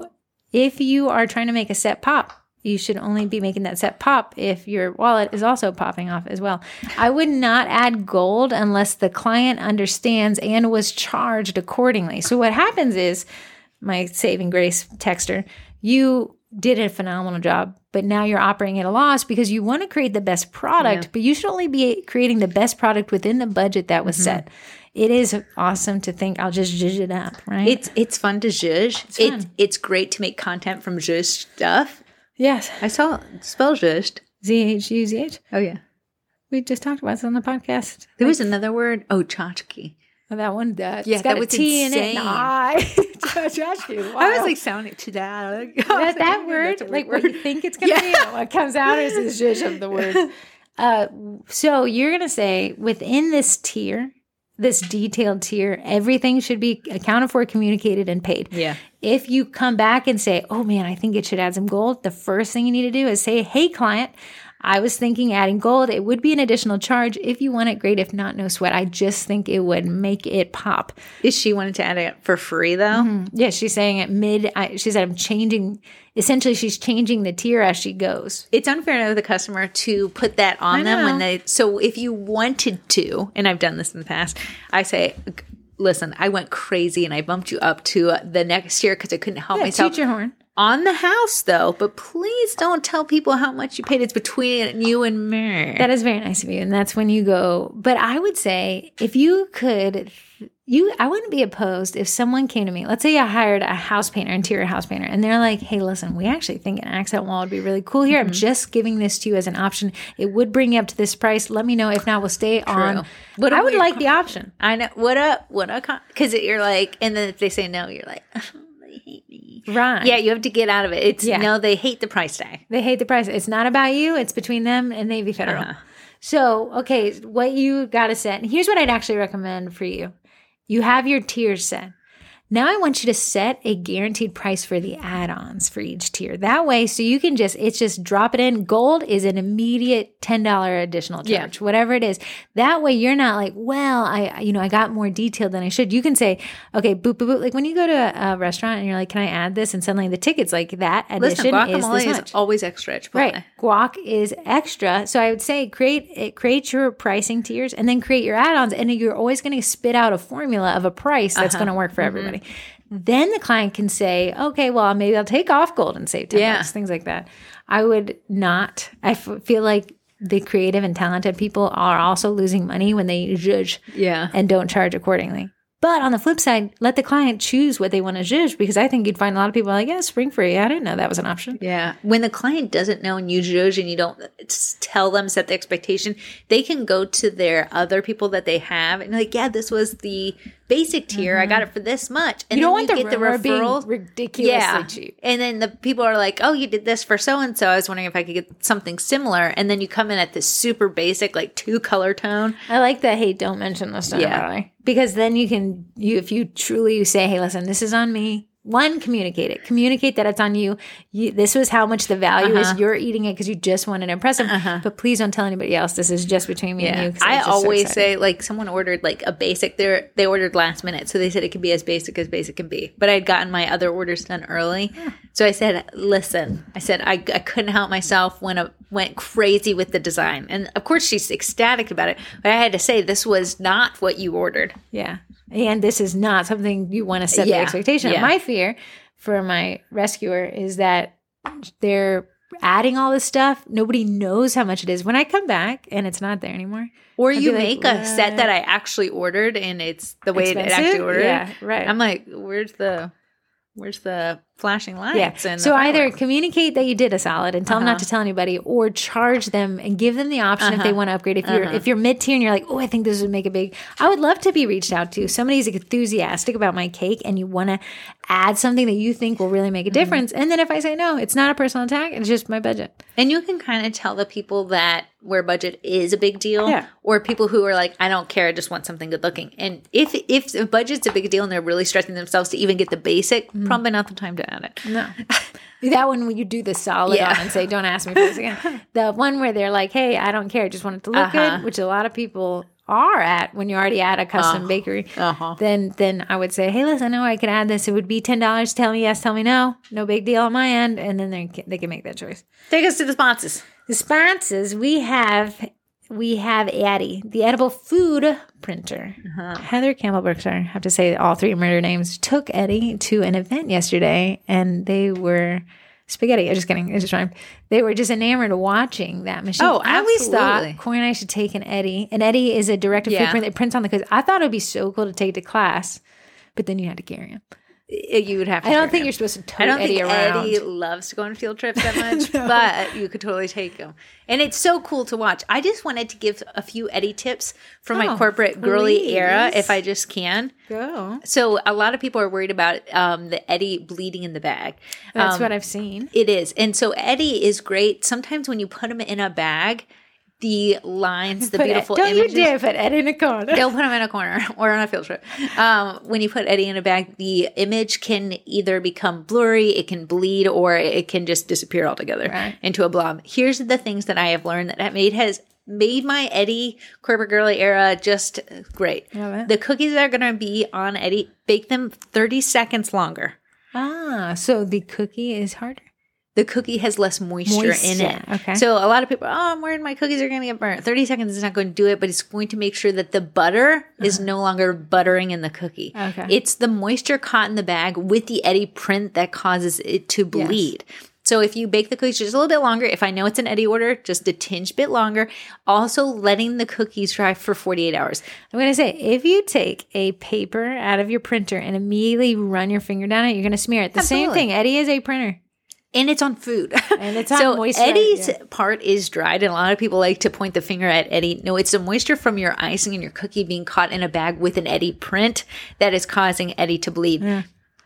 you are trying to make a set pop, you should only be making that set pop if your wallet is also popping off as well. I would not add gold unless the client understands and was charged accordingly. So what happens is, my saving grace texter, you did a phenomenal job, but now you're operating at a loss because you want to create the best product, but you should only be creating the best product within the budget that was set. It is awesome to think I'll just zhuzh it up, right? It's fun to zhuzh. It's great to make content from zhuzh stuff. Yes. I saw spell zhuzhed. Z-H-U-Z-H. Oh, yeah. We just talked about this on the podcast. There was another word. Oh, tchotchke. Oh, that one does. Yeah, it's got that a was T in it. insane. And I. Wow. I was like sounding to that. That word, like what you think it's going to be, what comes out is the zhuzh of the words. So you're going to say within this tier, this detailed tier, everything should be accounted for, communicated, and paid. Yeah. If you come back and say, oh man, I think it should add some gold, the first thing you need to do is say, hey client, I was thinking adding gold. It would be an additional charge. If you want it, great. If not, no sweat. I just think it would make it pop. Is she wanted to add it for free though? Yeah, she's saying it she said, essentially she's changing the tier as she goes. It's unfair to the customer to put that on them when so if you wanted to, and I've done this in the past, I say, listen, I went crazy and I bumped you up to the next tier because I couldn't help myself. Toot your horn. On the house, though, but please don't tell people how much you paid. It's between you and me. That is very nice of you, and that's when you go. But I would say if you could, I wouldn't be opposed if someone came to me. Let's say I hired a house painter, interior house painter, and they're like, "Hey, listen, we actually think an accent wall would be really cool here. I'm just giving this to you as an option. It would bring you up to this price. Let me know. If not, we'll stay on." But I would like the option. I know. What up? Because you're like, and then if they say no, you're like, they hate me. Right. Yeah, you have to get out of it. It's no, they hate the price tag. They hate the price. It's not about you. It's between them and Navy Federal. So, okay, what you got to set. And here's what I'd actually recommend for you. You have your tiers set. Now I want you to set a guaranteed price for the add-ons for each tier. That way, so you can just drop it in. Gold is an immediate $10 additional charge, whatever it is. That way you're not like, well, I got more detailed than I should. You can say, okay, boop, boop, boop. Like when you go to a restaurant and you're like, can I add this? And suddenly the ticket's like that addition is this much. Is always extra Chipotle. Right. Guac is extra. So I would say create your pricing tiers and then create your add-ons. And you're always going to spit out a formula of a price that's going to work for everybody. Then the client can say, okay, well, maybe I'll take off gold and save $10, things like that. I would not. I feel like the creative and talented people are also losing money when they zhuzh and don't charge accordingly. But on the flip side, let the client choose what they want to zhuzh, because I think you'd find a lot of people like, yeah, spring free. I didn't know that was an option. Yeah. When the client doesn't know and you zhuzh and you don't tell them, set the expectation, they can go to their other people that they have and like, yeah, this was the basic tier. I got it for this much. And you don't then want the referrals ridiculously cheap. And then the people are like, oh, you did this for so-and-so. I was wondering if I could get something similar. And then you come in at this super basic, like 2-color tone. I like that. Hey, don't mention this. Because then if you truly say, hey, listen, this is on me. One, communicate it. Communicate that it's on you. This was how much the value is. You're eating it because you just wanted to impress them. But please don't tell anybody else. This is just between me and you. I always say, like, someone ordered like a basic. They ordered last minute, so they said it could be as basic can be. But I'd gotten my other orders done early, so I said, listen. I said I couldn't help myself when I went crazy with the design, and of course she's ecstatic about it. But I had to say this was not what you ordered. Yeah. And this is not something you want to set the expectation. Yeah. My fear for my rescuer is that they're adding all this stuff. Nobody knows how much it is when I come back and it's not there anymore. Or you make a set that I actually ordered and it's the way it actually ordered. Yeah, right. I'm like, where's the... where's the flashing lights? Yeah. And So the either fireworks? communicate that you did a solid and tell them not to tell anybody, or charge them and give them the option if they want to upgrade. If you're mid tier and you're like, oh, I think this would make a big. I would love to be reached out to. Somebody's enthusiastic about my cake, and you want to add something that you think will really make a difference. And then if I say no, it's not a personal attack. It's just my budget. And you can kind of tell the people that where budget is a big deal, Yeah. or people who are like, I don't care, I just want something good looking. And if the budget's a big deal and they're really stressing themselves to even get the basic, probably not the time to add it. No. That one when you do the solid on and say, don't ask me for this again. The one where they're like, hey, I don't care, just want it to look good, which a lot of people are at when you're already at a custom bakery. Then I would say, hey, listen, I know I can add this. It would be $10. Tell me yes, tell me no. No big deal on my end. And then they can make that choice. Take us to the sponsors. The sponsors, we have Addy, the edible food printer. Heather Campbell Berkshire, I have to say all three murder names, took Eddie to an event yesterday, and they were spaghetti. I'm just kidding. It just rhymed. They were just enamored watching that machine. Oh, I always absolutely. thought Corey and I should take an Eddie. And Eddie is a direct-to-food print that prints on the cookies. I thought it would be so cool to take to class, but then you had to carry him. You would have to. I don't think you're supposed to tote I don't Eddie think around. Eddie loves to go on field trips that much, but you could totally take him. And it's so cool to watch. I just wanted to give a few Eddie tips from my corporate girly era, if I just can. Go. So a lot of people are worried about the Eddie bleeding in the bag. That's what I've seen. It is. And so Eddie is great. Sometimes when you put him in a bag, the lines, the beautiful don't images. you dare put Eddie in a corner. Don't put him in a corner or on a field trip. When you put Eddie in a bag, the image can either become blurry, it can bleed, or it can just disappear altogether into a blob. Here's the things that I have learned that has made my Eddie corporate girly era just great. The cookies that are going to be on Eddie, bake them 30 seconds longer. So the cookie is harder. The cookie has less moisture in it. Okay. So a lot of people, I'm worried my cookies are going to get burnt. 30 seconds is not going to do it, but it's going to make sure that the butter is no longer buttering in the cookie. Okay. It's the moisture caught in the bag with the Eddie print that causes it to bleed. Yes. So if you bake the cookies just a little bit longer, if I know it's an Eddie order, just a tinge bit longer. Also letting the cookies dry for 48 hours. I'm going to say, if you take a paper out of your printer and immediately run your finger down it, you're going to smear it. The same thing. Eddie is a printer. And it's on food. And it's on moisture. Eddie's part is dried, and a lot of people like to point the finger at Eddie. No, it's the moisture from your icing and your cookie being caught in a bag with an Eddie print that is causing Eddie to bleed. Yeah.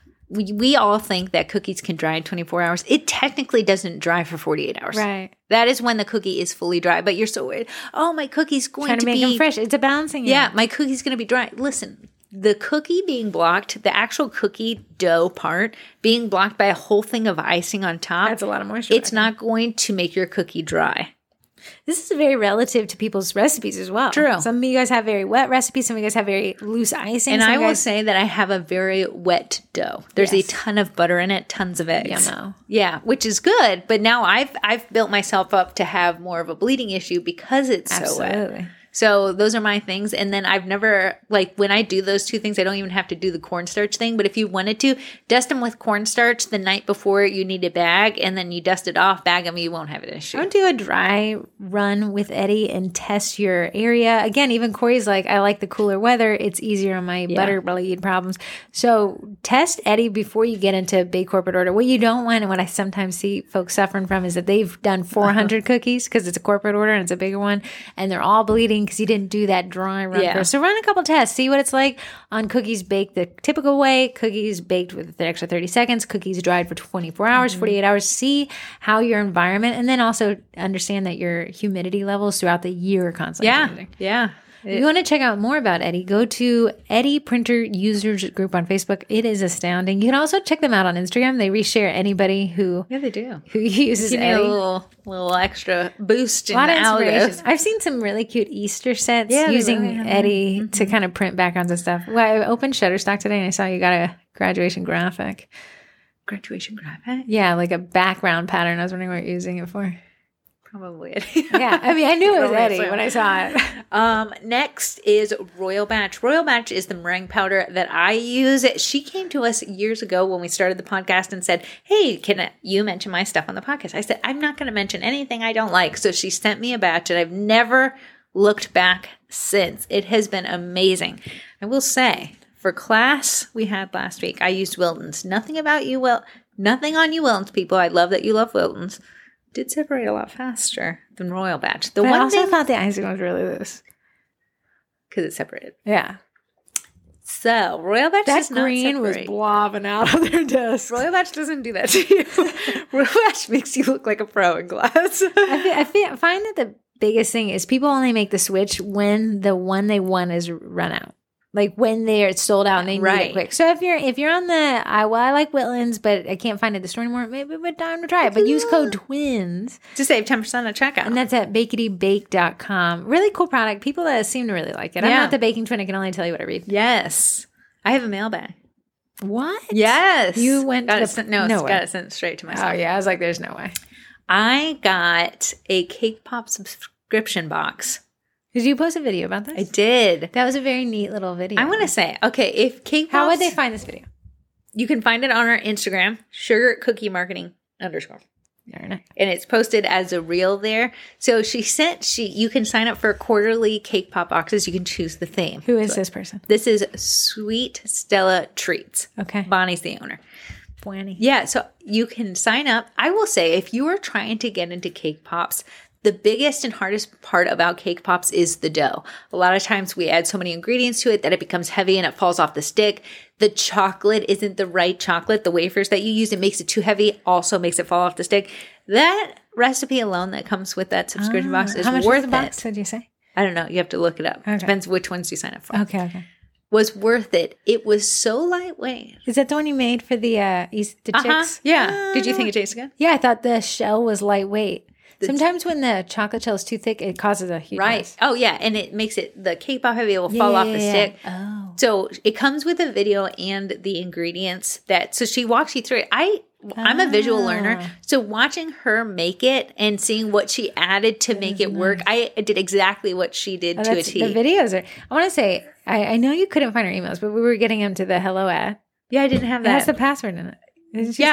We all think that cookies can dry in 24 hours. It technically doesn't dry for 48 hours. Right. That is when the cookie is fully dry. But you're so worried. Oh, my cookie's going to make them fresh. It's a balancing act. Yeah, my cookie's going to be dry. Listen. The cookie being blocked, the actual cookie dough part being blocked by a whole thing of icing on top. That's a lot of moisture. It's not going to make your cookie dry. This is very relative to people's recipes as well. True. Some of you guys have very wet recipes. Some of you guys have very loose icing. And I will say that I have a very wet dough. There's a ton of butter in it, tons of eggs. Yeah, which is good. But now I've built myself up to have more of a bleeding issue because it's so wet. So those are my things. And then I've never, when I do those two things, I don't even have to do the cornstarch thing. But if you wanted to, dust them with cornstarch the night before you need a bag, and then you dust it off, bag them, you won't have an issue. Don't do a dry run with Eddie and test your area. Again, even Corey's like, I like the cooler weather. It's easier on my butter bleed problems. So test Eddie before you get into a big corporate order. What you don't want, and what I sometimes see folks suffering from, is that they've done 400 cookies because it's a corporate order and it's a bigger one, and they're all bleeding because you didn't do that dry run first. So run a couple tests. See what it's like on cookies baked the typical way, cookies baked with the extra 30 seconds, cookies dried for 24 hours, 48 hours. See how your environment, and then also understand that your humidity levels throughout the year are constantly changing. Yeah. If you want to check out more about Eddie, go to Eddie Printer Users Group on Facebook. It is astounding. You can also check them out on Instagram. They reshare anybody who they do who uses Eddie. A little extra boost in the algos. I've seen some really cute Easter sets using really Eddie to kind of print backgrounds and stuff. Well, I opened Shutterstock today and I saw you got a graduation graphic. Graduation graphic? Yeah, like a background pattern. I was wondering what you're using it for. Probably Eddie. Yeah, I mean, I knew it was Eddie when I saw it. Next is Royal Batch. Royal Batch is the meringue powder that I use. She came to us years ago when we started the podcast and said, hey, can you mention my stuff on the podcast? I said, I'm not going to mention anything I don't like. So she sent me a batch, and I've never looked back since. It has been amazing. I will say, For class we had last week, I used Wilton's. Nothing about you, nothing on you, Wilton's people. I love that you love Wilton's. Did separate a lot faster than Royal Batch. But I also thought the icing was really loose. Because it's separated. Yeah. So, Royal Batch does not green was blobbing out of their desk. Royal Batch doesn't do that to you. Royal Batch makes you look like a pro in glass. I find that the biggest thing is people only make the switch when the one they want is run out. Like when they're sold out and they need it quick. So if you're on the, I like Whitland's, but I can't find it at the store anymore, maybe it's time to try it. But use code TWINS to save 10% at checkout. And that's at bakedybake.com. Really cool product. People that seem to really like it. I'm not the baking twin. I can only tell you what I read. Yes. I have a mailbag. What? Yes. You went got to got it sent straight to myself. Oh, yeah. I was like, there's no way. I got a Cake Pop subscription box. Did you post a video about this? I did. That was a very neat little video. I want to say, okay, if Cake Pops... How would they find this video? You can find it on our Instagram, sugarcookiemarketing_. And it's posted as a reel there. So you can sign up for quarterly Cake Pop boxes. You can choose the theme. Who is this person? This is Sweet Stella Treats. Okay. Bonnie's the owner. Bonnie. Yeah, so you can sign up. I will say, if you are trying to get into Cake Pops, the biggest and hardest part about Cake Pops is the dough. A lot of times we add so many ingredients to it that it becomes heavy and it falls off the stick. The chocolate isn't the right chocolate. The wafers that you use, it makes it too heavy, also makes it fall off the stick. That recipe alone that comes with that subscription box is how much worth was the box, did you say? I don't know. You have to look it up. Okay. Depends which ones you sign up for. Okay. Was worth it. It was so lightweight. Is that the one you made for the chicks? Yeah. Did you think it tasted good? Yeah, I thought the shell was lightweight. Sometimes when the chocolate shell is too thick, it causes a huge mess. Oh, yeah. And it makes the Cake Pop heavy. It will fall off the stick. Oh. So it comes with a video and the ingredients so she walks you through it. I'm a visual learner. So watching her make it and seeing what she added to make it work, I did exactly what she did to a T. The videos are, I want to say, I know you couldn't find her emails, but we were getting them to the hello ad. Yeah, I didn't have that. It has the password in it. No,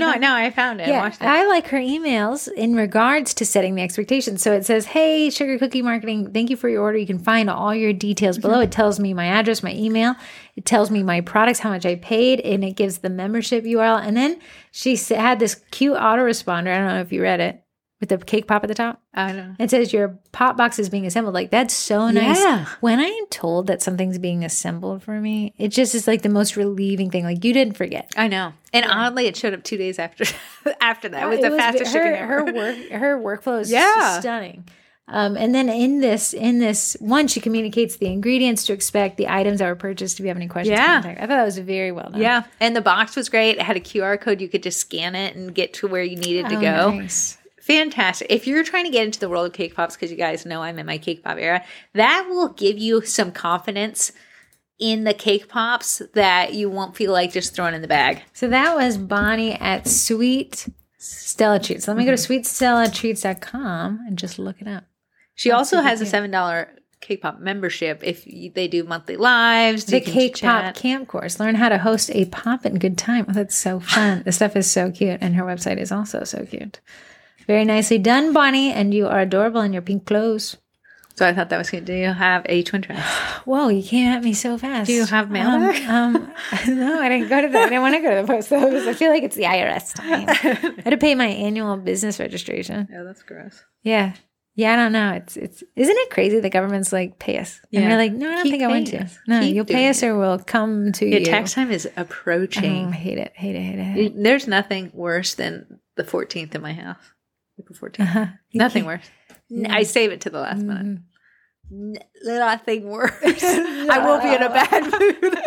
I found it. Yeah, I watched it. I like her emails in regards to setting the expectations. So it says, hey, Sugar Cookie Marketing, thank you for your order. You can find all your details below. It tells me my address, my email. It tells me my products, how much I paid, and it gives the membership URL. And then she had this cute autoresponder. I don't know if you read it. With the cake pop at the top. I know. It says your pop box is being assembled. Like, that's so nice. Yeah. When I'm told that something's being assembled for me, it just is like the most relieving thing. Like, you didn't forget. I know. And oddly, it showed up 2 days after that. It was the fastest shipping ever. Her workflow is stunning. And then in this one, she communicates the ingredients to expect, the items that were purchased. If you have any questions, contact. I thought that was very well done. Yeah. And the box was great. It had a QR code. You could just scan it and get to where you needed to go. Nice. Fantastic. If you're trying to get into the world of Cake Pops, because you guys know I'm in my Cake Pop era, that will give you some confidence in the Cake Pops that you won't feel like just throwing in the bag. So that was Bonnie at Sweet Stella Treats. Let me go to sweetstellatreats.com and just look it up. She also has a $7 Cake Pop membership if they do monthly lives. The Cake Pop Camp Course. Learn how to host a pop and good time. Oh, that's so fun. The stuff is so cute. And her website is also so cute. Very nicely done, Bonnie, and you are adorable in your pink clothes. So I thought that was good. Do you have a twin dress? Whoa, you came at me so fast. Do you have mail? No, I didn't go to that. I didn't want to go to the post office. I feel like it's the IRS time. I had to pay my annual business registration. Oh, that's gross. Yeah. Yeah, I don't know. It's isn't it crazy the government's like, pay us? Yeah. And we're like, no, I don't think I want to. No, you'll pay us or we'll come to you. Your tax time is approaching. I hate it. There's nothing worse than the 14th in my house. April 14th. Nothing worse. I save it to the last minute. Nothing worse. I will be in a bad mood.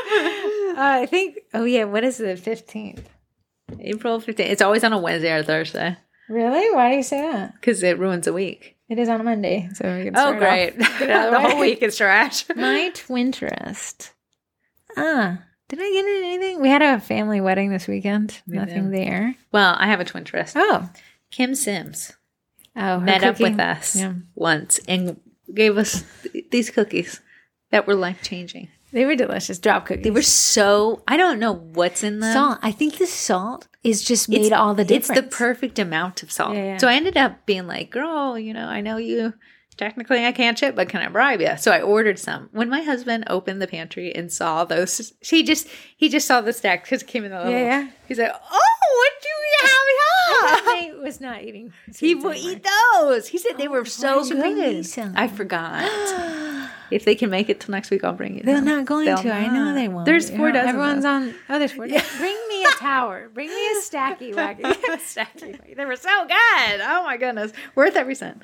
I think, what is the 15th? April 15th. It's always on a Wednesday or Thursday. Really? Why do you say that? Because it ruins a week. It is on a Monday. So we can start great. The whole week is trash. My Twinterest. Did I get into anything? We had a family wedding this weekend. Nothing there. Well, I have a Twinterest. Oh. Kim Sims met up with us once and gave us these cookies that were life-changing. They were delicious. Drop cookies. They were so, I don't know what's in them. Salt. I think the salt is just made all the difference. It's the perfect amount of salt. Yeah. So I ended up being like, girl, I know you technically I can't ship, but can I bribe you? So I ordered some. When my husband opened the pantry and saw those, he just saw the stack because it came in the little. Yeah. He's like, "Oh, what do we have here?" Nate was not eating. He will eat those. He said they were so did you bring me good. some? I forgot. If they can make it till next week, I'll bring you. They're some. not going They'll to. I know not. they won't. There's 4 dozen. Everyone's though. on. Oh, there's 4 dozen. Bring me a tower. Bring me a stacky wacky. They were so good. Oh my goodness, worth every cent.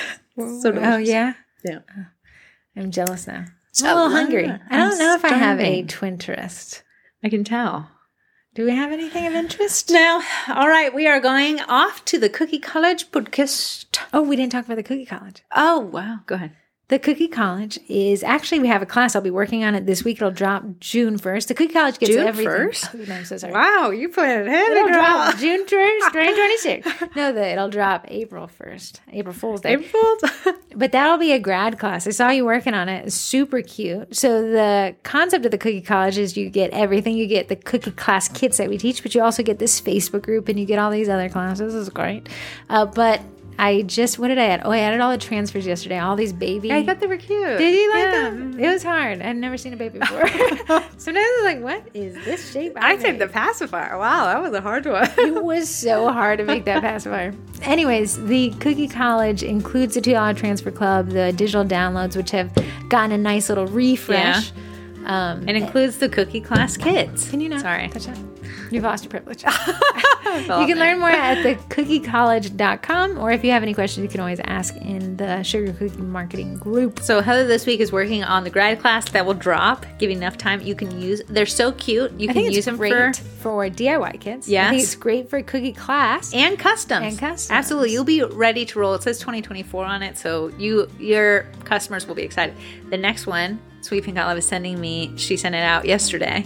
So delicious. Oh yeah. Yeah. I'm jealous now. I'm a little hungry. I don't know if I have a Twinterest. I can tell. Do we have anything of interest? Now, all right, we are going off to the Cookie College podcast. Oh, we didn't talk about the Cookie College. Oh, wow. Go ahead. The Cookie College is actually, we have a class. I'll be working on it this week. It'll drop June 1st. The Cookie College gets June everything. 1st? Oh, no, I'm so sorry. Wow, you planned ahead. It'll drop June 1st, 2026. No, it'll drop April 1st, April Fool's Day. But that'll be a grad class. I saw you working on it. It's super cute. So the concept of the Cookie College is you get everything. You get the cookie class kits that we teach, but you also get this Facebook group and you get all these other classes. It's great. But what did I add? Oh, I added all the transfers yesterday. All these baby. I thought they were cute. Did you like them? It was hard. I'd never seen a baby before. Sometimes I was like, what is this shape? I said the pacifier. Wow, that was a hard one. It was so hard to make that pacifier. Anyways, the Cookie College includes the $2 transfer club, the digital downloads, which have gotten a nice little refresh. It includes the cookie class kits. Can you not? Sorry. Touch that? You've lost your privilege. You can learn more at thecookiecollege.com, or if you have any questions, you can always ask in the Sugar Cookie Marketing group. So Heather this week is working on the grad class that will drop. Give you enough time. You can use. They're so cute. You can use them for DIY kits. Yes. I think it's great for cookie class and customs. Absolutely, you'll be ready to roll. It says 2024 on it, so your customers will be excited. The next one, Sweet Pink Olive is sending me. She sent it out yesterday.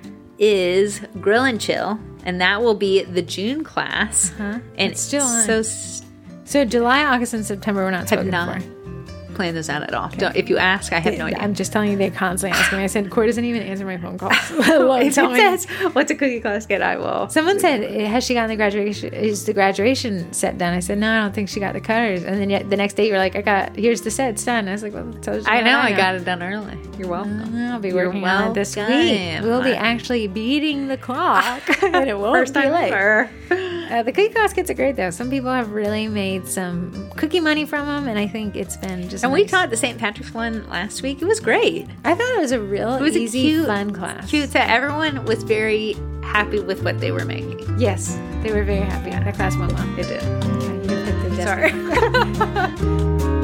Is Grill and Chill, and that will be the June class. And it's still on. So July, August, and September we're not spoken for. Plan this out at all. Okay. If you ask, I have no idea. I'm just telling you, they're constantly asking me. I said, Cory doesn't even answer my phone calls. If it says, what's a cookie class kit, I will. Someone said, has she gotten the graduation? Is the graduation set done? I said, no, I don't think she got the colors. And then the next day you were like, here's the set, it's done. I was like, well, I know, I got it done early. You're welcome. I'll be working on it this week. We'll be actually beating the clock. And it won't be late. The cookie class kits are great though. Some people have really made some cookie money from them, and I think it's been just. And we taught the St. Patrick's one last week. It was great. I thought it was a easy, cute, fun class. Cute. So everyone was very happy with what they were making. Yes, they were very happy. The class went well. It did. Okay, you can put the desk. Sorry.